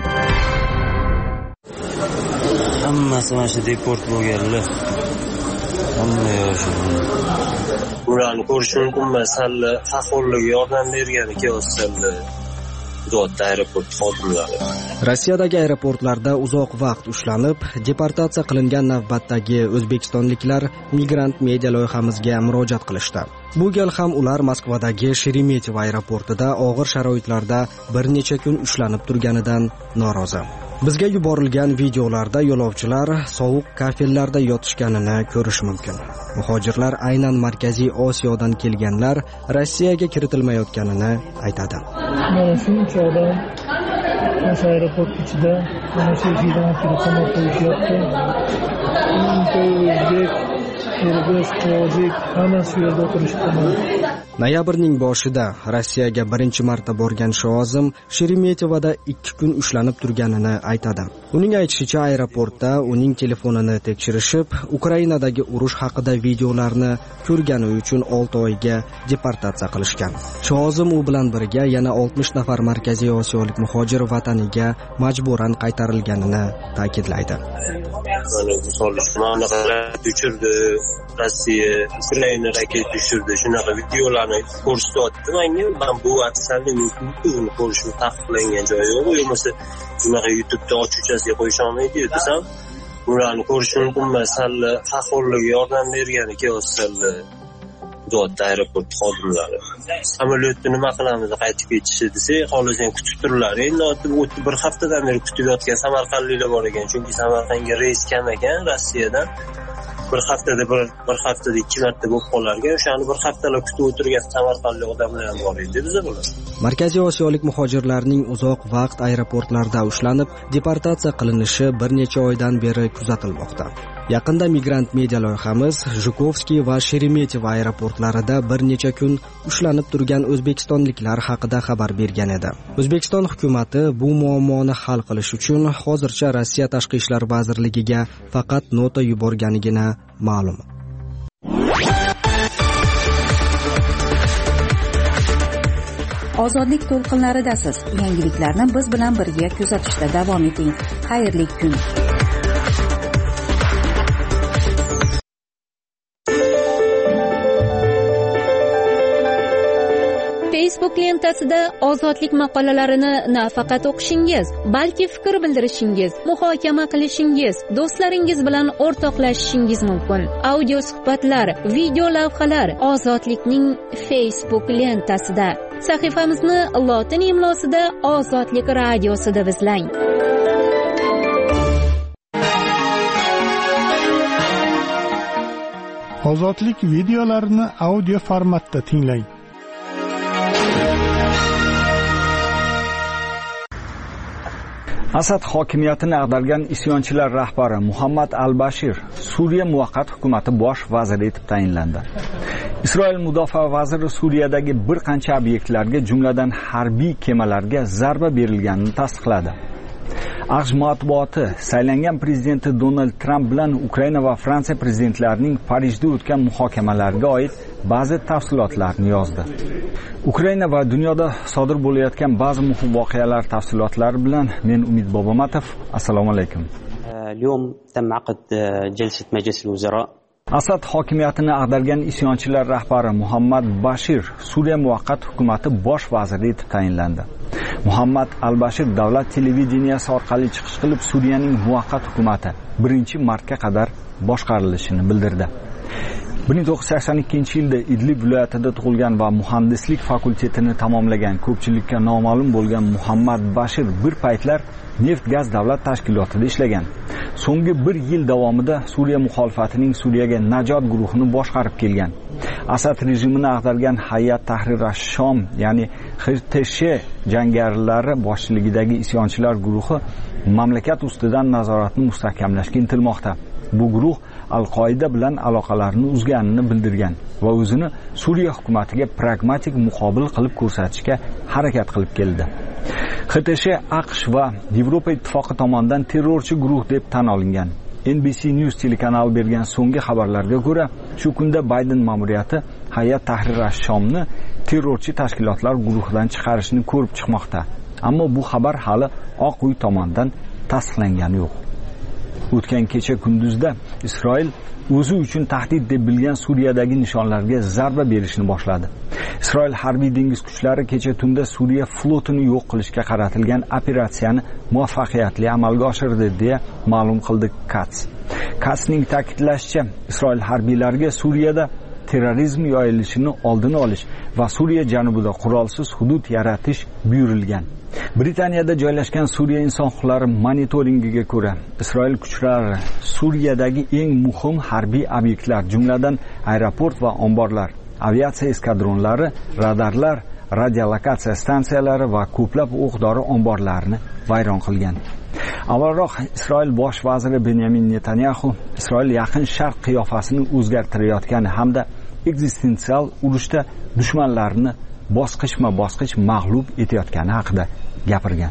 Hammasi mana shu deport bo'lganlar. Hamma yoshlar. Ularni ko'rish mumkin emas, hali faxrlarga yordam bergani kelsa aeroport xodimlari. Rossiyadagi aeroportlarda uzoq vaqt ushlanib, deportatsiya qilingan navbatdagi o'zbekistonliklar migrant media loyihamizga murojaat qilishdi. Bu gal ham ular Moskvadagi Sheremetyevo aeroportida og'ir sharoitlarda bir necha kun ushlanib turganidan norozi. Bizga yuborilgan videolarda yo'lovchilar sovuq kafellarda yotishganini ko'rish mumkin. Muhojirlar aynan Markaziy Osiyodan kelganlar Rossiyaga kiritilmayotganini aytadi. Mana shuncha odam aeroport ichida mana shu yerdan qamab qo'yishyapti. O'zbek, qirg'iz, tojik hamma shu yerda o'tirishdi. Noyabrning boshida Rossiyaga birinchi marta borgan Shozim Sheremetyevoda 2 kun ushlanib turganini aytadi. Uning aytishicha, aeroportda uning telefonini tekshirishib, Ukrainadagi urush haqida videolarni ko'rgani uchun 6 oyga deportatsiya qilishgan. Shozim u bilan birga yana 60 nafar Markaziy Osiyolik muhojir vataniga majburan qaytarilganini ta'kidlaydi. Rossiya Ukraina raket tushirdi. Shunaqa videolar videolarni ko'rsatyapti menga. Men bu aksarni YouTube'ni ko'rishim taqiqlangan joyi yo'q. Bo'lmasa bunaqa YouTube'da ochuvchasiga qo'yish olmaydi desam, bularni ko'rish mumkin emas. Sal faxrliga yordam bergani kelyapti. Dod aeroport xodimlari. Samolyotni nima qilamiz qaytib ketishi desa, xohlasan kutib turlar. Endi bir haftadan beri kutib yotgan samarqandliklar bor ekan. Chunki Samarqandga reys kam ekan Rossiyadan. Bir haftada 2 marta bo'lib qolar ekan. O'shani bir haftalab kutib o'tirgan samarqandlik odamlar ham bor edi bizda bular. Markaziy Osiyolik muhojirlarning uzoq vaqt aeroportlarda ushlanib, deportatsiya qilinishi bir necha oydan beri kuzatilmoqda. Yaqinda Migrant media loyihamiz Zhukovskiy va Sheremetyevo aeroportlarida bir necha kun ushlanib turgan o'zbekistonliklar haqida xabar bergan edi. O'zbekiston hukumatı bu muammoni hal qilish uchun hozircha Rossiya Tashqi ishlar vazirligiga faqat nota yuborganligini ma'lum. Ozodlik to'lqinlaridasiz. Yangiliklarni biz bilan birga kuzatishda davom eting. Xayrli kun. Facebook lentasida ozodlik maqolalarini nafaqat o'qishingiz, balki fikr bildirishingiz, muhokama qilishingiz, do'stlaringiz bilan o'rtoqlashishingiz mumkin. Audio suhbatlar, video lavhalar ozodlikning Facebook lentasida. Sahifamizni lotin imlosida Ozodlik radiosida izlang. Ozodlik videolarini audio formatda tinglang. Asad hokimiyatini ag'dargan isyonchilar rahbari Muhammad al-Bashir Suriya muvaqqat hukumati bosh vaziri etib tayinlandi. Isroil mudofaa vaziri Suriyadagi bir qancha obyektlarga, jumladan harbiy kemalarga zarba berilganini tasdiqladi. AQSh matbuoti saylangan prezidenti Donald Tramp bilan Ukraina va Fransiya prezidentlarining Parijda o'tgan muhokamalarga oid ba'zi tafsilotlarni yozdi. Ukraina va dunyoda sodir bo'layotgan ba'zi muhim voqealar tafsilotlari bilan men Umid Bobomatov. Assalomu alaykum. اليوم تم عقد جلسة مجلس الوزراء. Asad hokimiyatini ag'dargan isyonchilar rahbari Muhammad Bashir Suriya muvaqqat hukumati bosh vaziri etib tayinlandi. Muhammad al-Bashir davlat televideniyasi orqali chiqish qilib Suriyaning muvaqqat hukumati 1-martga qadar boshqarilishini bildirdi. 1982-yilda Idlib viloyatida tug'ilgan va muhandislik fakultetini tamomlagan ko'pchilikka noma'lum bo'lgan Muhammad Bashir bir paytlar neft-gaz davlat tashkilotida ishlagan. So'nggi 1 yil davomida Suriya muxolifatining Suriyaga najot guruhini boshqarib kelgan. Asad rejimini ag'dargan Hayat Tahrir ash-Shom, ya'ni HTSH jangarilari boshchiligidagi isyonchilar guruhi mamlakat ustidan nazoratni mustahkamlashga intilmoqda. Bu guruh Al-Qoida bilan aloqalarini uzganini bildirgan va o'zini Suriya hukumatiga pragmatik muqobil qilib ko'rsatishga harakat qilib keldi. HTSH AQSh va Yevropa ittifoqi tomonidan terrorchi guruh deb tan olingan. NBC News telekanali bergan so'nggi xabarlarga ko'ra, shu kunda Bayden ma'muriyati Hayat Tahrir ash-Shomni terrorchi tashkilotlar guruhidan chiqarishni ko'rib chiqmoqda. Ammo bu xabar hali Oq uy tomonidan tasdiqlangani yo'q. O'tgan kecha kunduzda Isroil o'zi uchun tahdid deb bilgan Suriyadagi nishonlarga zarba berishni boshladi. Isroil harbiy dengiz kuchlari kecha tunda Suriya flotini yo'q qilishga qaratilgan operatsiyani muvaffaqiyatli amalga oshirdi deya ma'lum qildi Katz. Katzning ta'kidlashicha, Isroil harbiylariga Suriyada terrorizm yoyilishini oldini olish va Suriya janubida qurolsiz hudud yaratish buyurilgan. Britaniyada joylashgan Suriya inson huquqlari monitoringiga ko'ra, Isroil kuchlari Suriyadagi eng muhim harbiy obyektlar, jumladan aeroport va omborlar, aviatsiya eskadronlari, radarlar, radiolokatsiya stansiyalari va ko'plab o'q-dori omborlarini vayron qilgan. Avvalroq Isroil bosh vaziri Benyamin Netanyahu Isroil yaqin sharq qiyofasini o'zgartirayotgani hamda ekzistensial urushda dushmanlarini bosqichma-bosqich mag'lub etayotgani haqida gapirgan.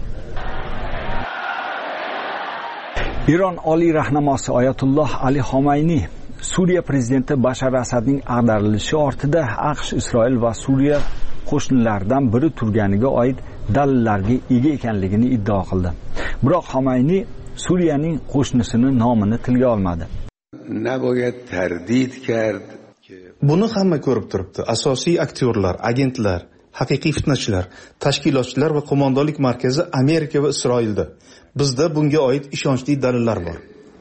Iron oliy rahnamosi Oyatulloh Ali Xomayniy Suriya prezidenti Bashar Asadning ag'darilishi ortida AQSh, Isroil va Suriya qo'shnilaridan biri turganiga oid dalillarga ega ekanligini iddao qildi. Biroq Xomayniy Suriyaning qo'shnisini nomini tilga olmadi. Naboyad tardid kard. Buni hamma ko'rib turibdi. Asosiy aktyorlar, agentlar, haqiqiy fitnachilar, tashkilotchilar va qo'mondonlik markazi Amerika va Isroilda. Bizda bunga oid ishonchli dalillar bor.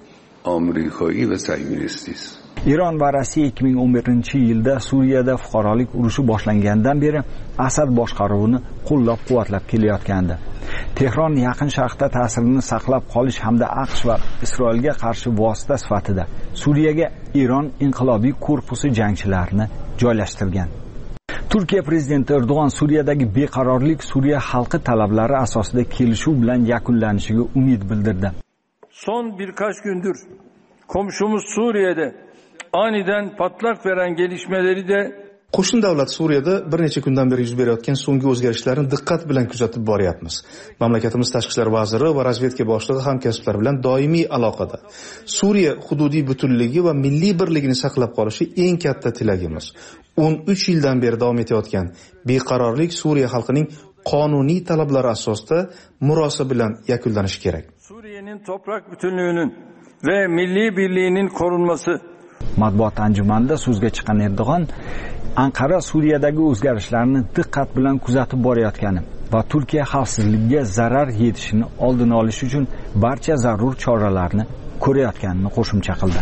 Iron va Rossiya 2011-yilda Suriyada fuqarolik urushi boshlangandan beri Asad boshqaruvini qo'llab-quvvatlab kelayotgandi. Tehron Yaqin Sharqda ta'sirini saqlab qolish hamda AQSh va Isroilga qarshi vosita sifatida Suriyaga Iron inqilobiy korpusi jangchilarini joylashtirgan. Turkiya prezidenti Erdo'g'on Suriyadagi beqarorlik Suriya xalqi talablari asosida kelishuv bilan yakunlanishiga umid bildirdi. Son birkaç gündür komşumuz Suriye'de aniden patlak veren gelişmeleri de Qo'shni davlat Suriyada bir necha kundan beri yuz berayotgan so'nggi o'zgarishlarni diqqat bilan kuzatib boryapmiz. Mamlakatimiz tashqi ishlar vaziri va razvedka boshlig'i hamkasblar bilan doimiy aloqada. Suriya hududiy butunligi va milliy birligini saqlab qolishi eng katta tilagimiz. 13 yildan beri davom etayotgan beqarorlik Suriya xalqining qonuniy talablari asosida murosa bilan yakunlanishi kerak. Suriye'nin toprak bütünlüğünün ve milli birliğinin korunması. Matbuot anjumanida so'zga chiqqan Erdo'g'on Anqara Suriyadagi o'zgarishlarni diqqat bilan kuzatib borayotgani va Turkiya xavfsizligiga zarar yetishini oldini olish uchun barcha zarur choralarni ko'rayotganini qo'shimcha qildi.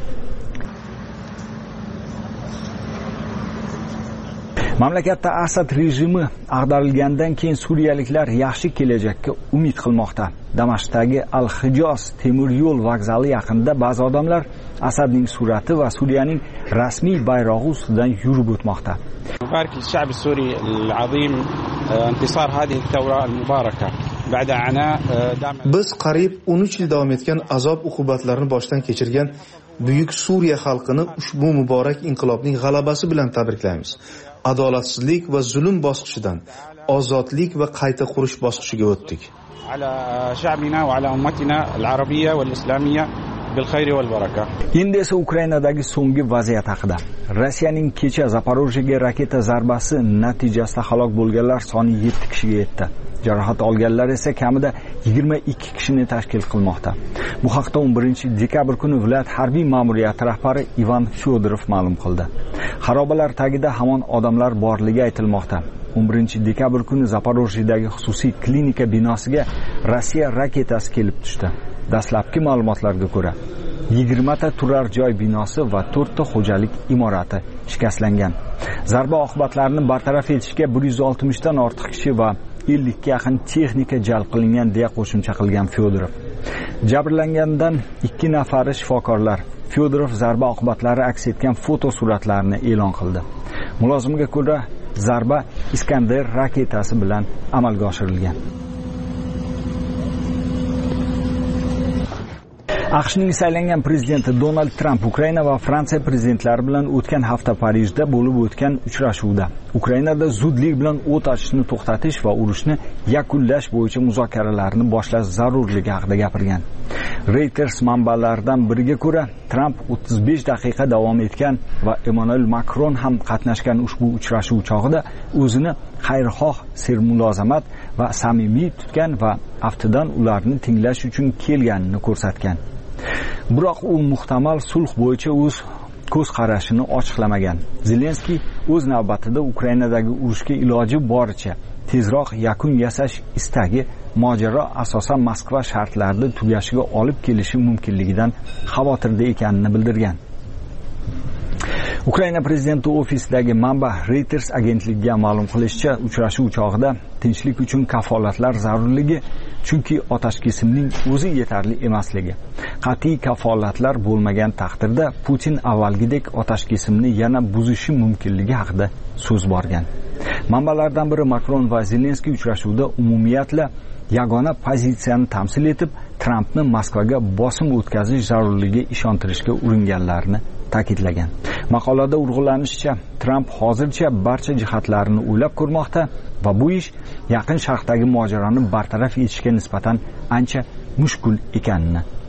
Mamlakatda Asad rejimi ag'darilgandan keyin suriyaliklar yaxshi kelajakka umid qilmoqda. Damashqdagi Al-Hijoz temir yo'l vokzali yaqinida ba'zi odamlar Asadning surati va Suriyaning rasmiy bayrog'i ustidan yurib o'tmoqda. نبارك للشعب السوري العظيم انتصار هذه الثورة المباركة بعد عناء دام. Biz qariyb 13 yil davom etgan azob-uqubatlarni boshdan kechirgan buyuk Suriya xalqini ushbu muborak inqilobning g'alabasi bilan tabriklaymiz. Adolatsizlik va zulm bosqichidan ozodlik va qayta qurish bosqichiga o'tdik. على شعبنا وعلى أمتنا العربية والإسلامية بالخير والبركة. Endi esa Ukrainadagi so'nggi vaziyat haqida. Rossiyaning kecha Zaporojyega raketa zarbasi natijasida halok bo'lganlar soni 7 kishiga yetdi. Jarohat olganlar esa kamida 22 kishini tashkil qilmoqda. Bu haqda 11 dekabr kuni viloyat harbiy ma'muriyati rahbari Ivan Fyodorov ma'lum qildi. Xarobalar tagida hamon odamlar borligi aytilmoqda. 11 dekabr kuni Zaporojyedagi xususiy klinika binosiga Rossiya raketasi kelib tushdi. Dastlabki ma'lumotlarga ko'ra 20 ta turar joy binosi va 4 ta xo'jalik imorati shikastlangan. Zarba oqibatlarini bartaraf etishga 160 dan ortiq kishi va 50 ga yaqin texnika jalb qilingan deya qo'shimcha qilgan Fyodorov. Jabrlangandan 2 nafari shifokorlar. Fyodorov zarba oqibatlari aks etgan fotosuratlarni e'lon qildi. Mulozimga ko'ra zarba Iskander raketasi bilan amalga oshirilgan. AQShning saylangan prezidenti Donald Trump Ukraina va Fransiya prezidentlari bilan o'tgan hafta Parijda bo'lib o'tgan uchrashuvda Ukrainada zudlik bilan o't ochishni to'xtatish va urushni yakunlash bo'yicha muzokaralarni boshlash zarurligi haqida gapirgan. Reuters manbalaridan biriga ko'ra, Trump 35 daqiqa davom etgan va Emmanuel Macron ham qatnashgan ushbu uchrashuv chog'ida o'zini xayrixoh, sermulozamat va samimiy tutgan va aftidan ularni tinglash uchun kelganini ko'rsatgan. Biroq u muhtamal sulh bo'yicha o'z ko'z qarashini ochiqlamagan. Zelenskiy o'z navbatida Ukrainadagi urushga iloji boricha tezroq yakun yasash istagi mojaro asosan Moskva shartlarida tugashiga olib kelishi mumkinligidan xavotirda ekanini bildirgan. Ukraina prezidenti ofisidagi manba Reuters agentligiga ma'lum qilishicha, uchrashuv chog'ida tinchlik uchun kafolatlar zarurligi, chunki otash kesimning o'zi yetarli emasligi. Qat'iy kafolatlar bo'lmagan taqdirda Putin avvalgidek otash kesimni yana buzishi mumkinligi haqida so'z borgan. Manbalardan biri Macron va Zelenskiy uchrashuvda umumiyatla yagona pozitsiyani tamsil etib, Trampni Moskvaga bosim o'tkazish zarurligiga ishontirishga uringanlarini ta'kidlagan. Maqolada urg'ulanishicha, Trump hozircha barcha jihatlarini o'ylab ko'rmoqda va bu ish Yaqin Sharqdagi mojaroni bartaraf etishga nisbatan ancha mushkul ekanini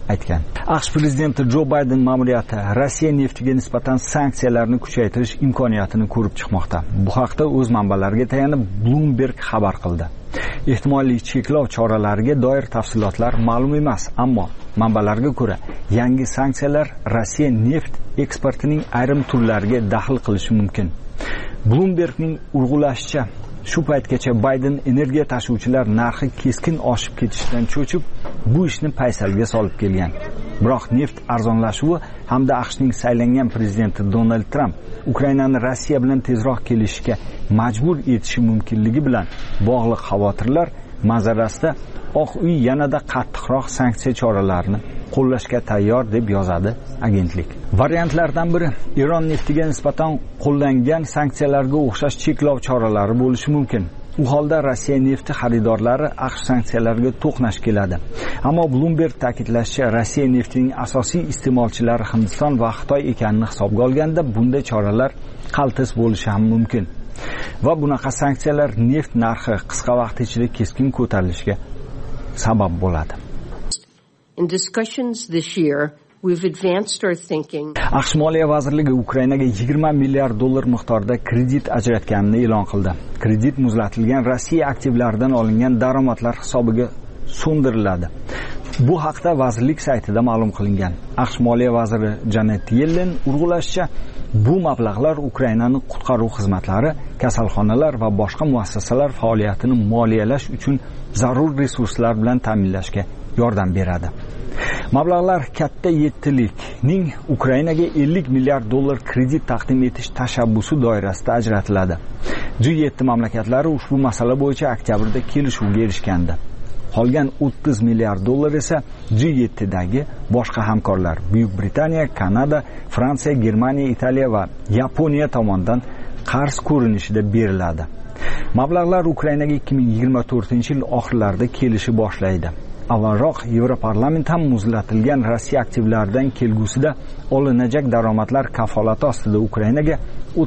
aytgan. AQSh prezidenti Jo Bayden ma'muriyati Rossiya neftiga nisbatan sanksiyalarni kuchaytirish imkoniyatini ko'rib chiqmoqda. Bu haqda o'z manbalariga tayanib Bloomberg xabar qildi. Ehtimoliy cheklov choralariga doir tafsilotlar ma'lum emas, ammo manbalarga ko'ra, yangi sanksiyalar Rossiya neft eksportining ayrim turlariga daxl qilishi mumkin. Bloombergning urg'ulashicha, shu paytgacha Bayden energiya tashuvchilar narxi keskin oshib ketishidan cho'chib, bu ishni paysalga solib kelgan. Biroq neft arzonlashuvi hamda AQShning saylangan prezidenti Donald Trump Ukrainani Rossiya bilan tezroq kelishishga majbur etishi mumkinligi bilan bog'liq xavotirlar manzarasida Oq uy yanada qattiqroq sanksiya choralarini qo'llashga tayyor deb yozadi agentlik. Variantlardan biri Eron neftiga nisbatan qo'llangan sanksiyalarga o'xshash cheklov choralari bo'lishi mumkin. U holda Rossiya nefti xaridorlari AQSh sanksiyalarga to'qnash keladi. Ammo Bloomberg ta'kidlashicha, Rossiya neftining asosiy iste'molchilari Hindiston va Xitoy ekanini hisobga olganda, bunday choralar qaltis bo'lishi ham mumkin. Va bunaqa sanksiyalar neft narxi qisqa vaqt ichida keskin ko'tarilishiga sabab bo'ladi. In discussions this year, we've advanced our thinking. AQSh Moliya vazirligi Ukrainaga 20 milliard dollar miqdorida kredit ajratganini e'lon qildi. Kredit muzlatilgan Rossiya aktivlaridan olingan daromadlar hisobiga so'ndiriladi. Bu haqda vazirlik saytida ma'lum qilingan. AQSh Moliya vaziri Janet Yellen urg'ulashicha, bu mablag'lar Ukrainani qutqaruv xizmatlari, kasalxonalar va boshqa muassasalar faoliyatini moliyalash uchun zarur resurslar bilan ta'minlashga yordam beradi. Mablag'lar katta yettilikning Ukrainaga 50 milliard dollar kredit taqdim etish tashabbusi doirasida ajratiladi. G7 mamlakatlari ushbu masala bo'yicha oktabrda kelishuvga erishgandi. Qolgan 30 milliard dollar esa G7dagi boshqa hamkorlar Buyuk Britaniya, Kanada, Fransiya, Germaniya, Italiya va Yaponiya tomonidan qarz ko'rinishida beriladi. Mablag'lar Ukrainaga 2024-yil oxirlarida kelishi boshlaydi. Avvalroq Yevroparlament ham muzlatilgan Rossiya aktivlaridan kelgusida olinajak daromadlar kafolati ostida Ukrainaga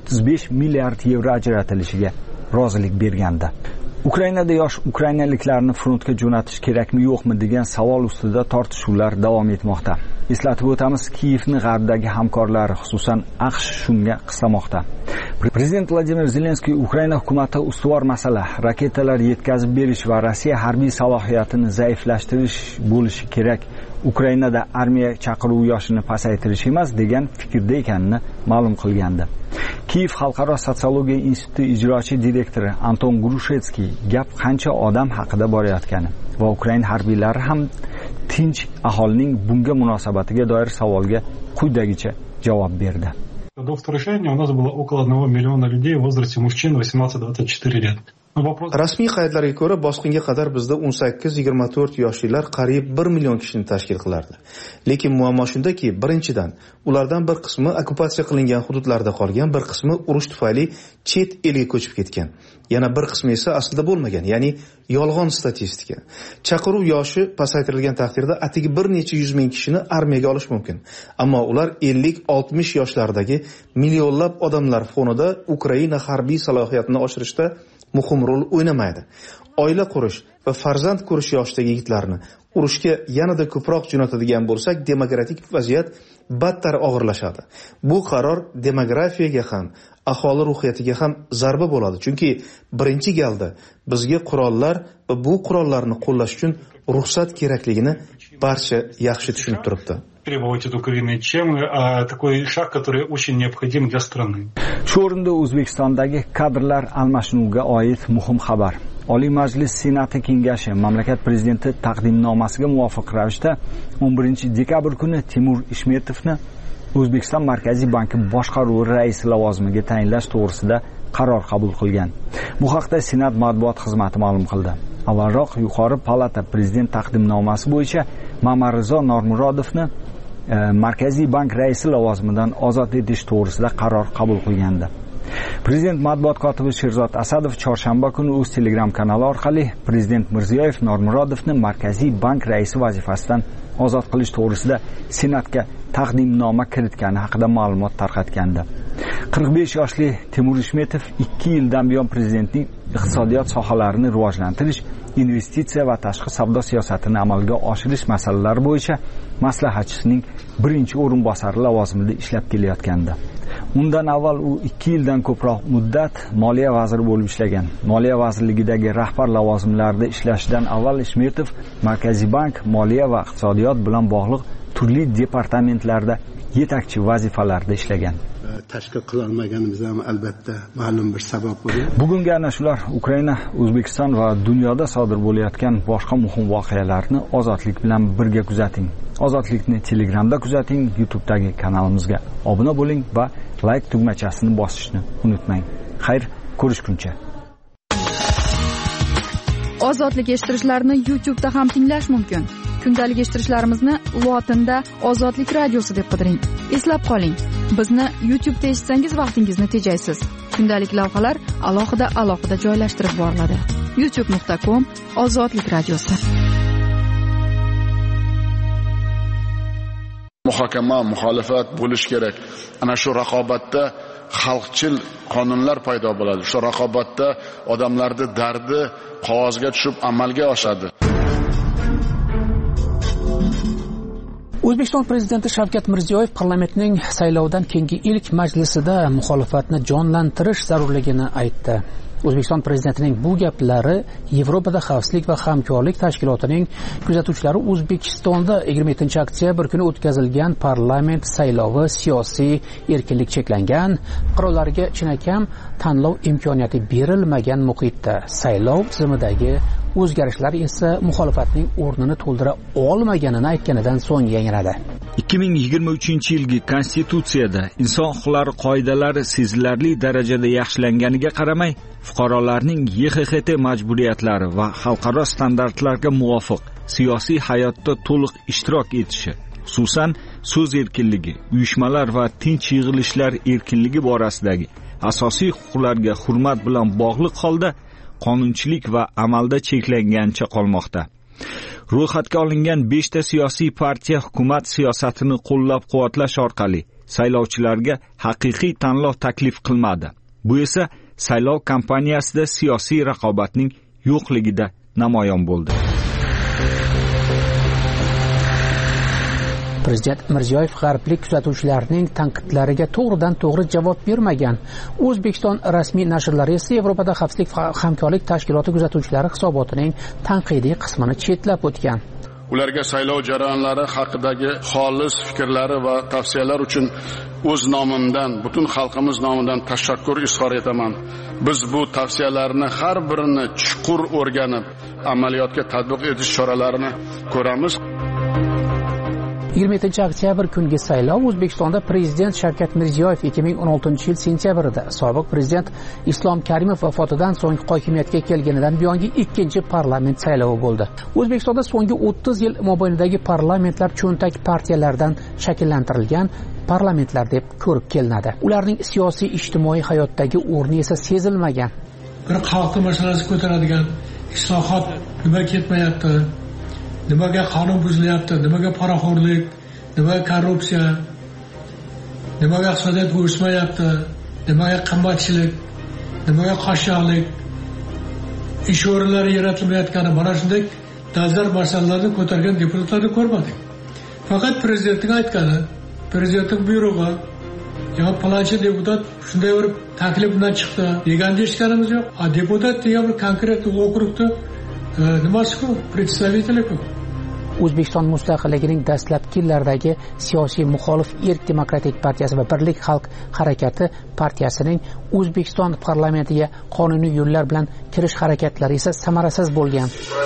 35 milliard yevro ajratilishiga rozilik bergandi. Ukrainada yosh ukrainaliklarni frontga jo'natish kerakmi yo'qmi degan savol ustida tortishuvlar davom etmoqda. Eslatib o'tamiz, Kiyevning g'arbdagi hamkorlari, xususan AQSh shunga qistamoqda. Prezident Vladimir Zelenskiy Ukraina hukumati ustuvor masala raketalar yetkazib berish va Rossiya harbiy salohiyatini zaiflashtirish bo'lishi kerak. Ukrainada armiya chaqiruv yoshini pasaytirish emas degan fikrda ekanini ma'lum qilgandi. Kiyev Xalqaro sotsiologiya instituti ijrochi direktori Anton Grushetskiy gap qancha odam haqida borayotgani va Ukraina harbiylari ham tinch aholining bunga munosabatiga doir savolga quyidagicha javob berdi. До вторжения у нас было около 1 миллиона людей в возрасте мужчин 18-24 лет. Rasmiy qaydlarga ko'ra, bosqinga qadar bizda 18-24 yoshlilar qariyb 1 million kishini tashkil qilardi. Lekin muammo shundaki, birinchidan, ulardan bir qismi okkupatsiya qilingan hududlarda qolgan, bir qismi urush tufayli chet elga ko'chib ketgan. Yana bir qismi esa aslida bo'lmagan, ya'ni yolg'on statistika. Chaqiruv yoshi pasaytirilgan taqdirda atigi bir necha yuz ming kishini armiyaga olish mumkin. Ammo ular 50-60 yoshlardagi millionlab odamlar fonida Ukraina harbiy salohiyatini oshirishda muhim rol o'ynamaydi. Oila qurish va farzand ko'rish yoshidagi yigitlarni urushga yanada ko'proq jo'natadigan bo'lsak, demografik vaziyat battar og'irlashadi. Bu qaror demografiyaga ham, aholi ruhiyatiga ham zarba bo'ladi. Chunki birinchi galda bizga qurollar va bu qurollarni qo'llash uchun ruxsat kerakligini barcha yaxshi tushunib turibdi. Требовать от Украины, чем такой шаг, который очень необходим для страны. Shu o'rinda O'zbekistondagi kadrlar almashinuviga oid muhim xabar. Oliy Majlis Senati Kengashi mamlakat prezidenti taqdimnomasiga muvofiq ravishda 11-dekabr kuni Timur Ishmetovni O'zbekiston Markaziy banki boshqaruvi raisi lavozimiga tayinlash to'g'risida qaror qabul qilgan. Bu haqda Senat matbuot xizmati ma'lum qildi. Avvalroq yuqori palata prezident taqdimnomasi bo'yicha Mamarizo Normurodovni Markaziy bank raisi lavozimidan ozod etish to'g'risida qaror qabul qilgandi. Prezident matbuot kotibi Sherzod Asadov chorshanba kuni o'z Telegram kanali orqali Prezident Mirziyoyev Normurodovni Markaziy bank raisi vazifasidan ozod qilish to'g'risida Senatga taqdimnoma kiritgani haqida ma'lumot tarqatgandi. 45 yoshli Timur Ishmetov 2 yildan buyon prezidentning iqtisodiyot sohalarini rivojlantirish, investitsiya va tashqi savdo siyosatini amalga oshirish masalalari bo'yicha maslahatchisining birinchi o'rinbosari lavozimida ishlab kelayotgandi. Undan avval u 2 yildan ko'proq muddat Moliya vaziri bo'lib ishlagan. Moliya vazirligidagi rahbar lavozimlarida ishlashidan avval Ishmetov Markaziy bank, moliya va iqtisodiyot bilan bog'liq turli departamentlarda yetakchi vazifalarda ishlagan. Tashkil qila olmaganimiz ham albatta ma'lum bir sabab bo'lgan. Bugungi ana shular Ukraina, O'zbekiston va dunyoda sodir bo'layotgan boshqa muhim voqealarni Ozodlik bilan birga kuzating. Ozodlikni Telegramda kuzating, YouTube'dagi kanalimizga obuna bo'ling va like tugmachasini bosishni unutmang. Xayr, ko'rishguncha. Ozodlik eshittirishlarni YouTube'da ham tinglash mumkin. Kundalik eshittirishlarimizni lotinda Ozodlik radiosi deb qidiring. Eslab qoling, bizni YouTube'da eshitsangiz vaqtingizni tejaysiz. Kundalik lavhalar alohida joylashtirib boriladi. youtube.com Ozodlik radiosi. Muhokama, muxolifat bo'lish kerak. Ana shu raqobatda xalqchil qonunlar paydo bo'ladi. Shu raqobatda odamlarning dardi qog'ozga tushib amalga oshadi. O'zbekiston prezidenti Shavkat Mirziyoyev parlamentning saylovdan keyingi ilk majlisida muxolifatni jonlantirish zarurligini aytdi. O'zbekiston prezidentining bu gaplari Yevropada xavfsizlik va hamkorlik tashkilotining kuzatuvchilari O'zbekistonda 27-oktyabr kuni o'tkazilgan parlament saylovi siyosiy erkinlik cheklangan, qirollarga chinakam tanlov imkoniyati berilmagan muhitda saylov tizimidagi o'zgarishlar esa muxolifatning o'rnini to'ldira olmaganini aytganidan so'ng yangradi. 2023-yilgi konstitutsiyada inson huquqlari qoidalari sezilarli darajada yaxshilanganiga qaramay, fuqarolarning YXXT majburiyatlari va xalqaro standartlarga muvofiq siyosiy hayotda to'liq ishtirok etishi, xususan so'z erkinligi, uyushmalar va tinch yig'ilishlar erkinligi borasidagi asosiy huquqlarga hurmat bilan bog'liq holda qonunchilik va amalda cheklangancha qolmoqda. Ro'yxatga olingan 5 ta siyosiy partiya hukumat siyosatini qo'llab-quvvatlash orqali saylovchilarga haqiqiy tanlov taklif qilmadi. Bu esa saylov kampaniyasida siyosiy raqobatning yo'qligida namoyon bo'ldi. Prezident Mirziyoyev g'arblik kuzatuvchilarning tanqidlariga to'g'ridan-to'g'ri javob bermagan. O'zbekiston rasmiy nashrlari esa Yevropada xavfsizlik va hamkorlik tashkiloti kuzatuvchilari hisobotining tanqidiy qismini chetlab o'tgan. Ularga saylov jarayonlari haqidagi xolis fikrlari va tavsiyalar uchun o'z nomimdan, butun xalqimiz nomidan tashakkur izhor etaman. Biz bu tavsiyalarni har birini chuqur o'rganib, amaliyotga tatbiq etish choralarini ko'ramiz. 27-oktyabr kungi saylov O'zbekistonda prezident Shavkat Mirziyoyev 2016-yil sentyabrida sobiq prezident Islom Karimov vafotidan so'ng hokimiyatga kelganidan buyongi ikkinchi parlament saylovi bo'ldi. O'zbekistonda so'nggi 30 yil mobaynidagi parlamentlar cho'ntak partiyalardan shakllantirilgan parlamentlar deb ko'rib kelinadi. Ularning siyosiy ijtimoiy hayotdagi o'rni esa sezilmagan. Bir xalqning masalasi ko'taradigan islohot nima ketmayapti? Nimaga qonun buzilyapti, nimaga poraxo'rlik, nimaga korrupsiya, nimaga iqtisodiyot o'smayapti, nimaga qimmatchilik, nimaga qashshoqlik, ish o'rinlari yaratilmayotgani, mana shunday dolzarb masalalarni ko'targan deputatlarni ko'rmadik. Faqat prezidentning aytgani, prezidentning buyrug'i, yo'q palonchi deputat shunday bir taklif bilan chiqdi deganni eshitganimiz yo'q. Deputat degan bir konkret okrugda nimasi-ku, представители-ku. O'zbekiston mustaqilligining dastlabki yillardagi siyosiy muxolif Erk demokratik partiyasi va Birlik xalq harakati partiyasining O'zbekiston parlamentiga qonuniy yo'llar bilan kirish harakatlari esa samarasiz bo'lgan.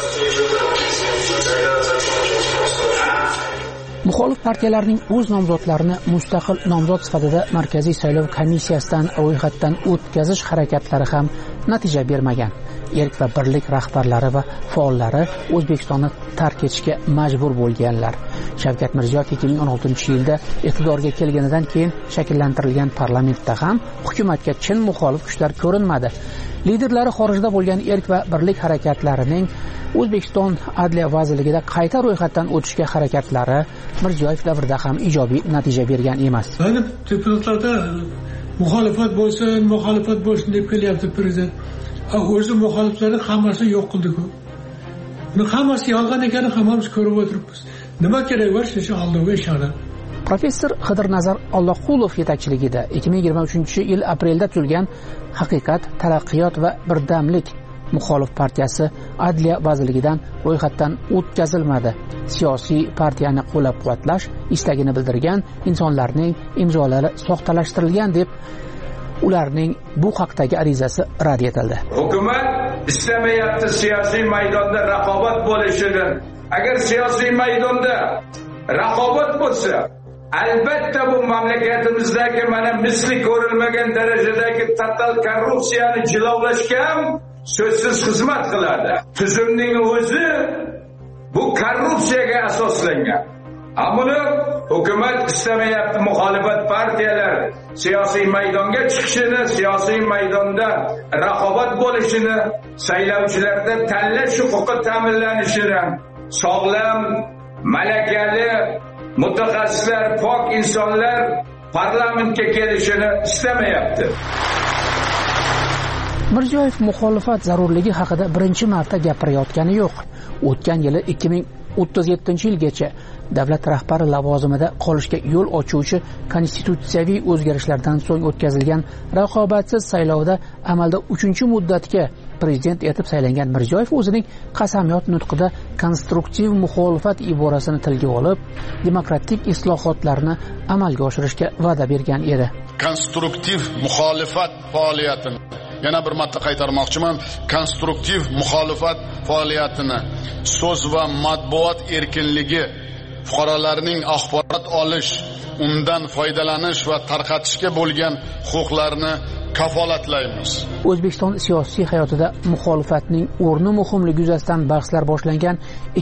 Muxolif partiyalarning o'z nomzodlarini mustaqil nomzod sifatida Markaziy saylov komissiyasidan ro'yxatdan o'tkazish harakatlari ham natija bermagan. Erk va Birlik rahbarlari va faollari O'zbekistonni tark etishga majbur bo'lganlar. Shavkat Mirziyoyev 2016-yilda iqtidorga kelganidan keyin shakllantirilgan parlamentda ham hukumatga chin muxolif kuchlar ko'rinmadi. Liderlari xorijda bo'lgan Erk va Birlik harakatlarining O'zbekiston Adliya vazirligida qayta ro'yxatdan o'tishga harakatlari Mirziyoyev davrida ham ijobiy natija bergan emas. Deputatlarda muxolifat bo'lsin deb kelyapti prezident. O'zi muxoliflarni hammasini yo'q qildi-ku. Buni hammasi yolg'on ekanini hammamiz ko'rib o'tiribmiz. Nima kerak bor shu allohga ishonib. Professor Xidirnazar Allohqulov yetakchiligida 2023-yil aprelda tuzilgan Haqiqat, taraqqiyot va birdamlik muxolif partiyasi Adliya vazirligidan ro'yxatdan o'tkazilmadi. Siyosiy partiyani qo'llab-quvvatlash istagini bildirgan insonlarning imzolari soxtalashtirilgan deb ularning bu haqdagi arizasi rad etildi. Hukumat istamayapti siyosiy maydonda raqobat bo'lishini. Agar siyosiy maydonda raqobat bo'lsa, albatta bu mamlakatimizdagi mana misli ko'rilmagan darajadagi total korrupsiyani jilovlashga ham so'zsiz xizmat qiladi. Tuzumning o'zi bu korrupsiyaga asoslangan. Ammo hukumat istamayapti muxolifat partiyalar siyosiy maydonga chiqishini, siyosiy maydonda raqobat bo'lishini, saylovchilarda tanlash huquqi ta'minlanishini, sog'lom, malakali mutaxassislar, pok insonlar parlamentga kelishini istamayapti. Mirziyoyev muxolifat zarurligi haqida birinchi marta gapirayotgani yo'q. O'tgan yili 2037-yilgacha davlat rahbari lavozimida qolishga yo'l ochuvchi konstitutsiyaviy o'zgarishlardan so'ng o'tkazilgan raqobatsiz saylovda amalda 3-muddatga prezident etib saylangan Mirziyoyev o'zining qasamyod nutqida konstruktiv muxolifat iborasini tilga olib, demokratik islohotlarni amalga oshirishga va'da bergan edi. Konstruktiv muxolifat faoliyatini yana bir marta qaytarmoqchiman. Konstruktiv muxolifat faoliyatini so'z va matbuot erkinligi, fuqarolarning axborot olish, undan foydalanish va tarqatishga bo'lgan huquqlarini kafolatlaymiz. O'zbekiston siyosiy hayotida muxolifatning o'rni muhimligi yuzasidan bahslar boshlangan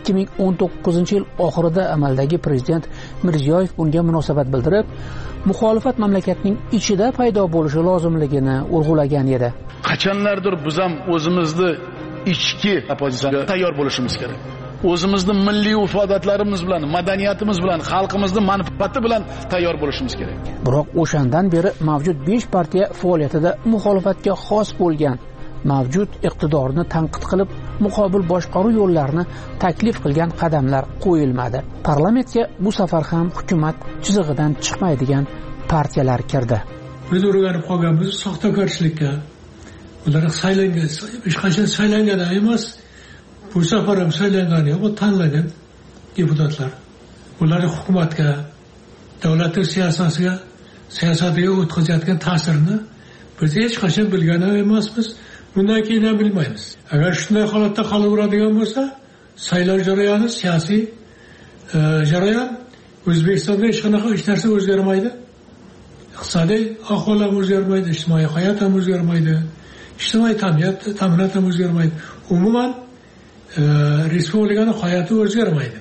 2019-yil oxirida amaldagi prezident Mirziyoyev bunga munosabat bildirib, muxolifat mamlakatning ichida paydo bo'lishi lozimligini urg'ulagan edi. Qachonlardir biz ham o'zimizni ichki oppozitsiyaga tayyor bo'lishimiz kerak. O'zimizni milliy urf-odatlarimiz bilan, madaniyatimiz bilan, xalqimizning manfaati bilan tayyor bo'lishimiz kerak. Biroq o'shandan beri mavjud 5 partiya faoliyatida muxolifatga xos bo'lgan, mavjud iqtidorni tanqid qilib, muqobil boshqaruv yo'llarini taklif qilgan qadamlar qo'yilmadi. Parlamentga bu safar ham hukumat chizig'idan chiqmaydigan partiyalar kirdi. Biz o'rganib qolganmiz soxtakorchilikka. Ular saylangan, hech qachon saylangan emas. Bu safar ham saylangan yo'q, tanlangan deputatlar. Ular hukumatga, davlatning siyosatiga o'tkazayotgan ta'sirini biz hech qachon bilgan emasmiz. Bundan keyin ham bilmaymiz. Agar shunday holatda qolaveradigan bo'lsa, saylov jarayoni, siyosiy jarayon O'zbekistonda hech qanaqa hech narsa o'zgarmaydi. Iqtisodiy ahvol ham o'zgarmaydi, ijtimoiy hayot ham o'zgarmaydi, ijtimoiy ta'minot ham o'zgarmaydi. Umuman respublikaning hayoti o'zgarmaydi.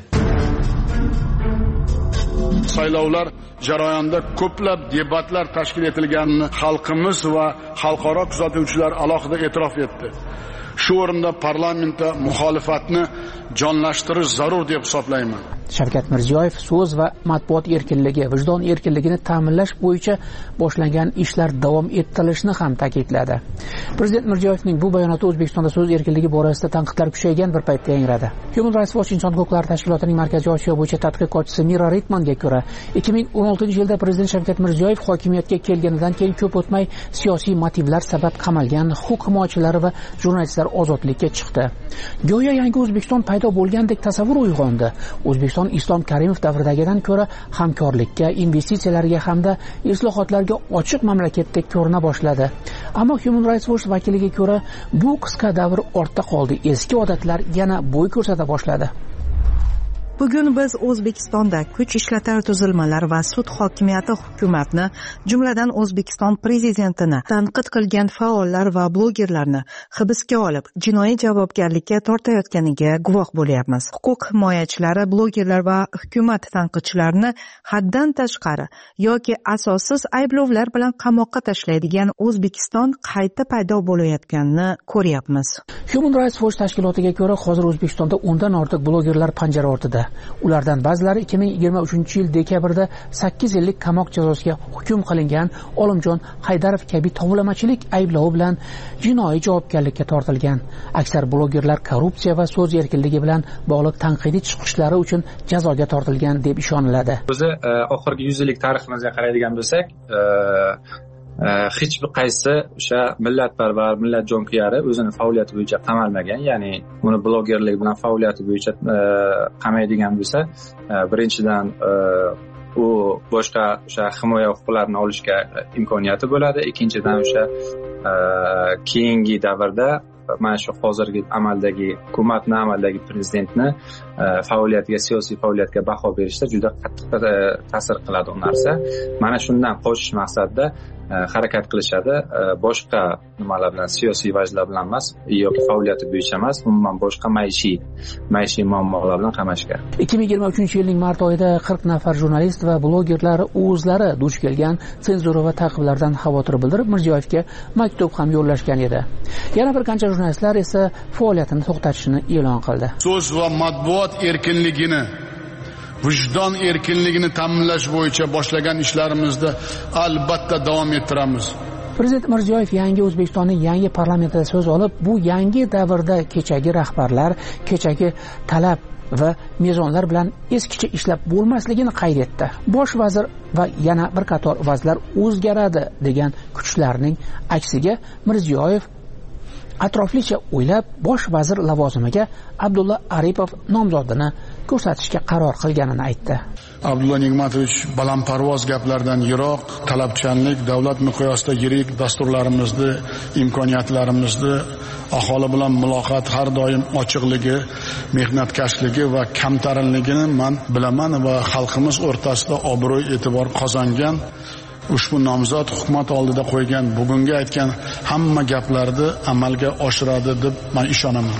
Saylovlar jarayonida ko'plab debatlar tashkil etilganini xalqimiz va xalqaro kuzatuvchilar alohida e'tirof etdi. Shu o'rinda parlamentda muxolifatni jonlashtirish zarur deb hisoblayman. Shavkat Mirziyoyev so'z va matbuot erkinligi, vijdon erkinligini ta'minlash bo'yicha boshlangan ishlar davom ettirilishini ham ta'kidladi. Prezident Mirziyoyevning bu bayonoti O'zbekistonda so'z erkinligi borasida tanqidlar kuchaygan bir paytda yangradi. Human Rights Watch inson huquqlari tashkilotining Markaziy Osiyo bo'yicha tadqiqotchisi Mira Ritmanga ko'ra, 2016-yilda prezident Shavkat Mirziyoyev hokimiyatga kelganidan keyin ko'p o'tmay siyosiy motivlar sabab qamalgan huquq himoyachilari va jurnalistlar ozodlikka chiqdi. Go'yo yangi O'zbekiston paydo bo'lgandek tasavvur uyg'ondi. O'zbekiston Islom Karimov davridagidan ko'ra hamkorlikka, investitsiyalarga hamda islohotlarga ochiq mamlakatdek ko'rina boshladi. Ammo Human Rights Watch vakiliga ko'ra, bu qisqa davr ortda qoldi. Eski odatlar yana bo'y ko'rsata boshladi. Bugun biz O'zbekistonda kuch ishlatar tuzilmalar va sud hokimiyati hukumatni, jumladan O'zbekiston prezidentini tanqid qilgan faollar va blogerlarni hibsga olib, jinoiy javobgarlikka tortayotganiga guvoh bo'lyapmiz. Huquq himoyachilari, blogerlar va hukumat tanqidchilarini haddan tashqari yoki asossiz ayblovlar bilan qamoqqa tashlaydigan O'zbekiston qayta paydo bo'layotganini ko'ryapmiz. Human Rights Watch tashkilotiga ko'ra, hozir O'zbekistonda 10 dan ortiq blogerlar panjara ortida. Ulardan ba'zilari 2023-yil dekabrda 8 yillik qamoq jazosiga hukm qilingan Olimjon Haydarov kabi tovlamachilik ayblovi bilan jinoiy javobgarlikka tortilgan. Aksar blogerlar korrupsiya va so'z erkinligi bilan bog'liq tanqidiy chiqishlari uchun jazoga tortilgan deb ishoniladi. O'zi oxirgi 100 yillik tariximizga qaraydigan bo'lsak, hech bir qaysi o'sha millatparvar, millat jonkuyari o'zini faoliyati bo'yicha qamalmagan, ya'ni uni blogerlik bilan faoliyati bo'yicha qamaydigan bo'lsa, birinchidan u boshqa o'sha himoya huquqlarini olishga imkoniyati bo'ladi. Ikkinchidan o'sha keyingi davrda mana shu hozirgi hukumatni amaldagi prezidentni faoliyatiga, siyosiy faoliyatga baho berishda juda qattiq ta'sir qiladi u narsa. Mana shundan qochish maqsadida harakat qilishadi. Boshqa nimalar bilan, siyosiy vajlar bilan emas yoki faoliyati bo'yicha emas, umuman boshqa maishiy muammolar bilan qamashgan. 2023-yilning mart oyida 40 nafar jurnalist va blogerlar o'zlari duch kelgan senzura va ta'qiblardan xavotir bildirib Mirziyoyevga maktub ham yo'llashgan edi. Yana bir qancha jurnalistlar esa faoliyatini to'xtatishini e'lon qildi. So'z va matbuot erkinligini, vijdon erkinligini ta'minlash bo'yicha boshlagan ishlarimizda albatta davom ettiramiz. Prezident Mirziyoyev yangi O'zbekistonning yangi parlamentida so'z olib, bu yangi davrda kechagi rahbarlar, kechagi talab va mezonlar bilan eskicha ishlab bo'lmasligini qayd etdi. Bosh vazir va yana bir qator vazirlar o'zgaradi degan kuchlarning aksiga Mirziyoyev atroflicha o'ylab bosh vazir lavozimiga Abdulla Aripov nomzodini ko'rsatishga qaror qilganini aytdi. Abdulla Nigmatovich balandparvoz gaplardan yiroq, talabchanlik, davlat miqyosida yirik dasturlarimizni, imkoniyatlarimizni, aholi bilan muloqot har doim ochiqligi, mehnatkashligi va kamtarinligini men bilaman va xalqimiz o'rtasida obro' e'tibor qozongan ushbu nomzod hukumat oldida qo'ygan bugungi aytgan hamma gaplarni amalga oshiradi deb men ishonaman.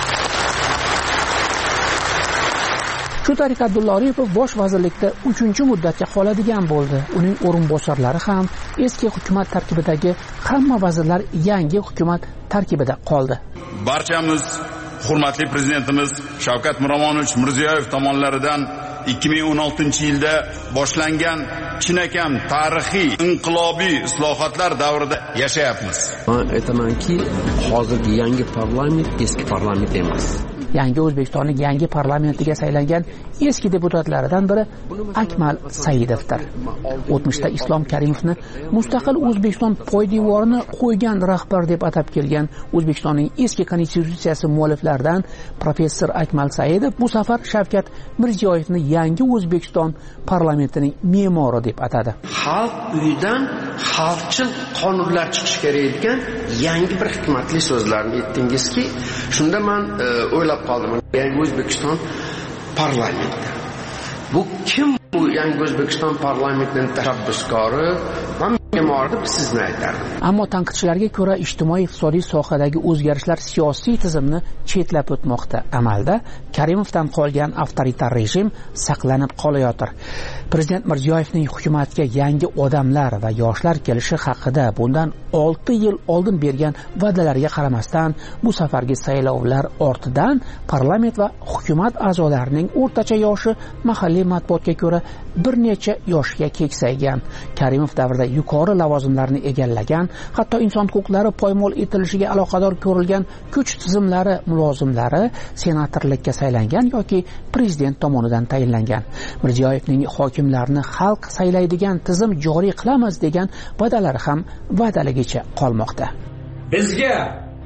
Shu tariqa Abdulla Aripov bosh vazirlikda 3-muddatga qoladigan bo'ldi. Uning o'rinbosarlari ham eski hukumat tarkibidagi hamma vazirlar yangi hukumat tarkibida qoldi. Barchamiz hurmatli prezidentimiz Shavkat Miromonovich Mirziyoyev tomonidan 2016-yilda boshlangan chinakam tarixiy inqilobiy islohotlar davrida yashayapmiz. Men aytamanki, hozirgi yangi parlament eski parlament emas. Yangi O'zbekistonning yangi parlamentiga saylangan eski deputatlaridan biri Akmal Saidovdir. O'tmishda Islom Karimovni mustaqil O'zbekiston poydevorini qo'ygan rahbar deb atab kelgan O'zbekistonning eski konstitutsiyasi mualliflaridan professor Akmal Saidov bu safar Shavkat Mirziyoyevni yangi O'zbekiston parlamentining me'mori deb atadi. Xalq uyidan xalqchil qonunlar chiqish kerak ekan, yangi bir hikmatli so'zlarni aytdingizki, shunda men o'ylab qoldim. Yangi O'zbekiston parlamenti. Bu kim bu yangi O'zbekiston parlamentining tashabbuskori? Sizni aytardim. Ammo tanqidchilarga ko'ra ijtimoiy-iqtisodiy sohadagi o'zgarishlar siyosiy tizimni chetlab o'tmoqda. Amalda Karimovdan qolgan avtoritar rejim saqlanib qolayotir. Prezident Mirziyoyevning hukumatga yangi odamlar va yoshlar kelishi haqida bundan 6 yil oldin bergan va'dalariga qaramasdan bu safargi saylovlar ortidan parlament va hukumat a'zolarining o'rtacha yoshi mahalliy matbuotga ko'ra bir necha yoshga keksaygan. Karimov davrida yuqori lavozimlarni egallagan, hatto inson huquqlari poymol etilishiga aloqador ko'rilgan kuch tizimlari mulozimlari senatorlikka saylangan yoki prezident tomonidan tayinlangan. Mirziyoyevning hokimlarni xalq saylaydigan tizim joriy qilamiz degan va'dalari ham va'daligicha qolmoqda. Bizga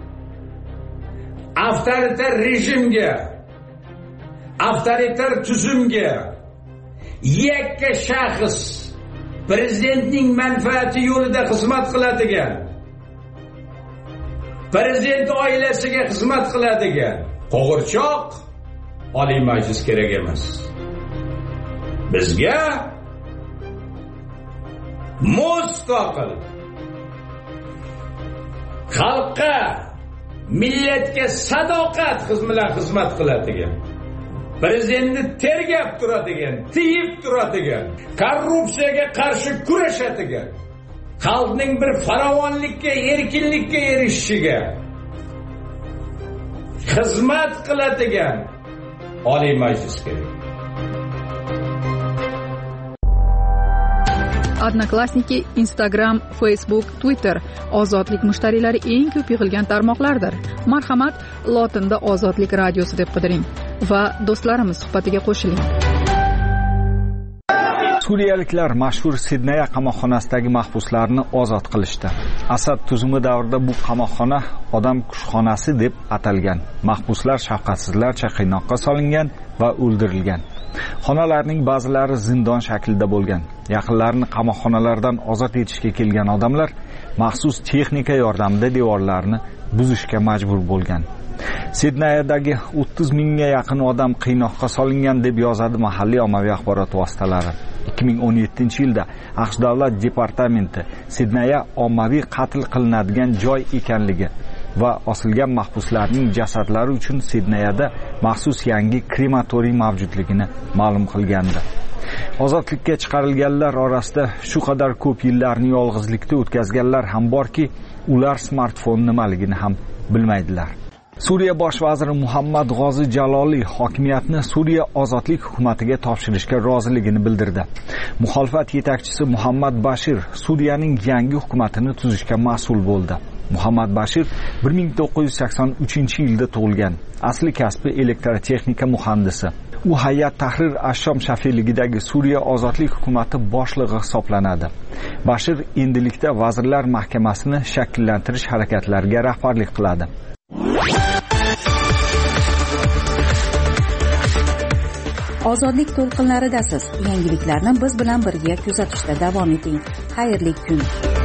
avtoritar rejimga, avtoritar tuzumga yakka shaxs prezidentning manfaati yo'lida xizmat qiladigan, prezident oilasiga xizmat qiladigan qo'g'irchoq Oliy Majlis kerak emas. Bizga mustaqil, xalqqa, millatga sadoqat bilan xizmat qiladigan, prezidentni tergab turadigan, tiyib turadigan, korrupsiyaga qarshi kurashadigan, xalqning bir farovonlikka, erkinlikka erishishiga xizmat qiladigan Oliy Majlis kerak. Odnoklassniki, Instagram, Facebook, Twitter ozodlik mushtariylari eng ko'p yig'ilgan tarmoqlardir. Marhamat, lotinda ozodlik radiosi deb qidiring va do'stlarimiz suhbatiga qo'shiling. Suriyaliklar mashhur Sidney qamoqxonasidagi mahbuslarni ozod qilishdi. Asad tuzumi davrida bu qamoqxona odam kushxonasi deb atalgan. Mahbuslar shafqatsizlarcha qiynoqqa solingan va o'ldirilgan. Xonalarning ba'zilari zindon shaklida bo'lgan. Yaqinlarini qamoqxonalardan ozod etishga kelgan odamlar maxsus texnika yordamida devorlarni buzishga majbur bo'lgan. Sidneydagi 30 mingga yaqin odam qiynoqqa solingan deb yozadi mahalliy ommaviy axborot vositalari. 2017-yilda AQSh davlat departamenti Sidneyga ommaviy qatl qilinadigan joy ekanligi va osilgan mahbuslarning jasadlari uchun Sidneyda maxsus yangi krematoriy mavjudligini ma'lum qilgandi. Ozodlikka chiqarilganlar orasida shu qadar ko'p yillarni yolg'izlikda o'tkazganlar ham borki, ular smartfon nimaligini ham bilmaydilar. Suriya bosh vaziri Muhammad G'ozi Jaloliy hokimiyatni Suriya ozodlik hukumatiga topshirishga roziligini bildirdi. Muxolifat yetakchisi Muhammad Bashir Suriyaning yangi hukumatini tuzishga mas'ul bo'ldi. Muhammad Bashir 1983-yilda tug'ilgan. Asli kasbi elektrotexnika muhandisi. U Hayat Tahrir Ashshom shafeligidagi Suriya ozodlik hukumati boshlig'i hisoblanadi. Bashir endilikda vazirlar mahkamasini shakllantirish harakatlariga rahbarlik qiladi. Ozodlik to'lqinlaridasiz. Yangiliklarni biz bilan birga kuzatishda davom eting. Xayrli kun.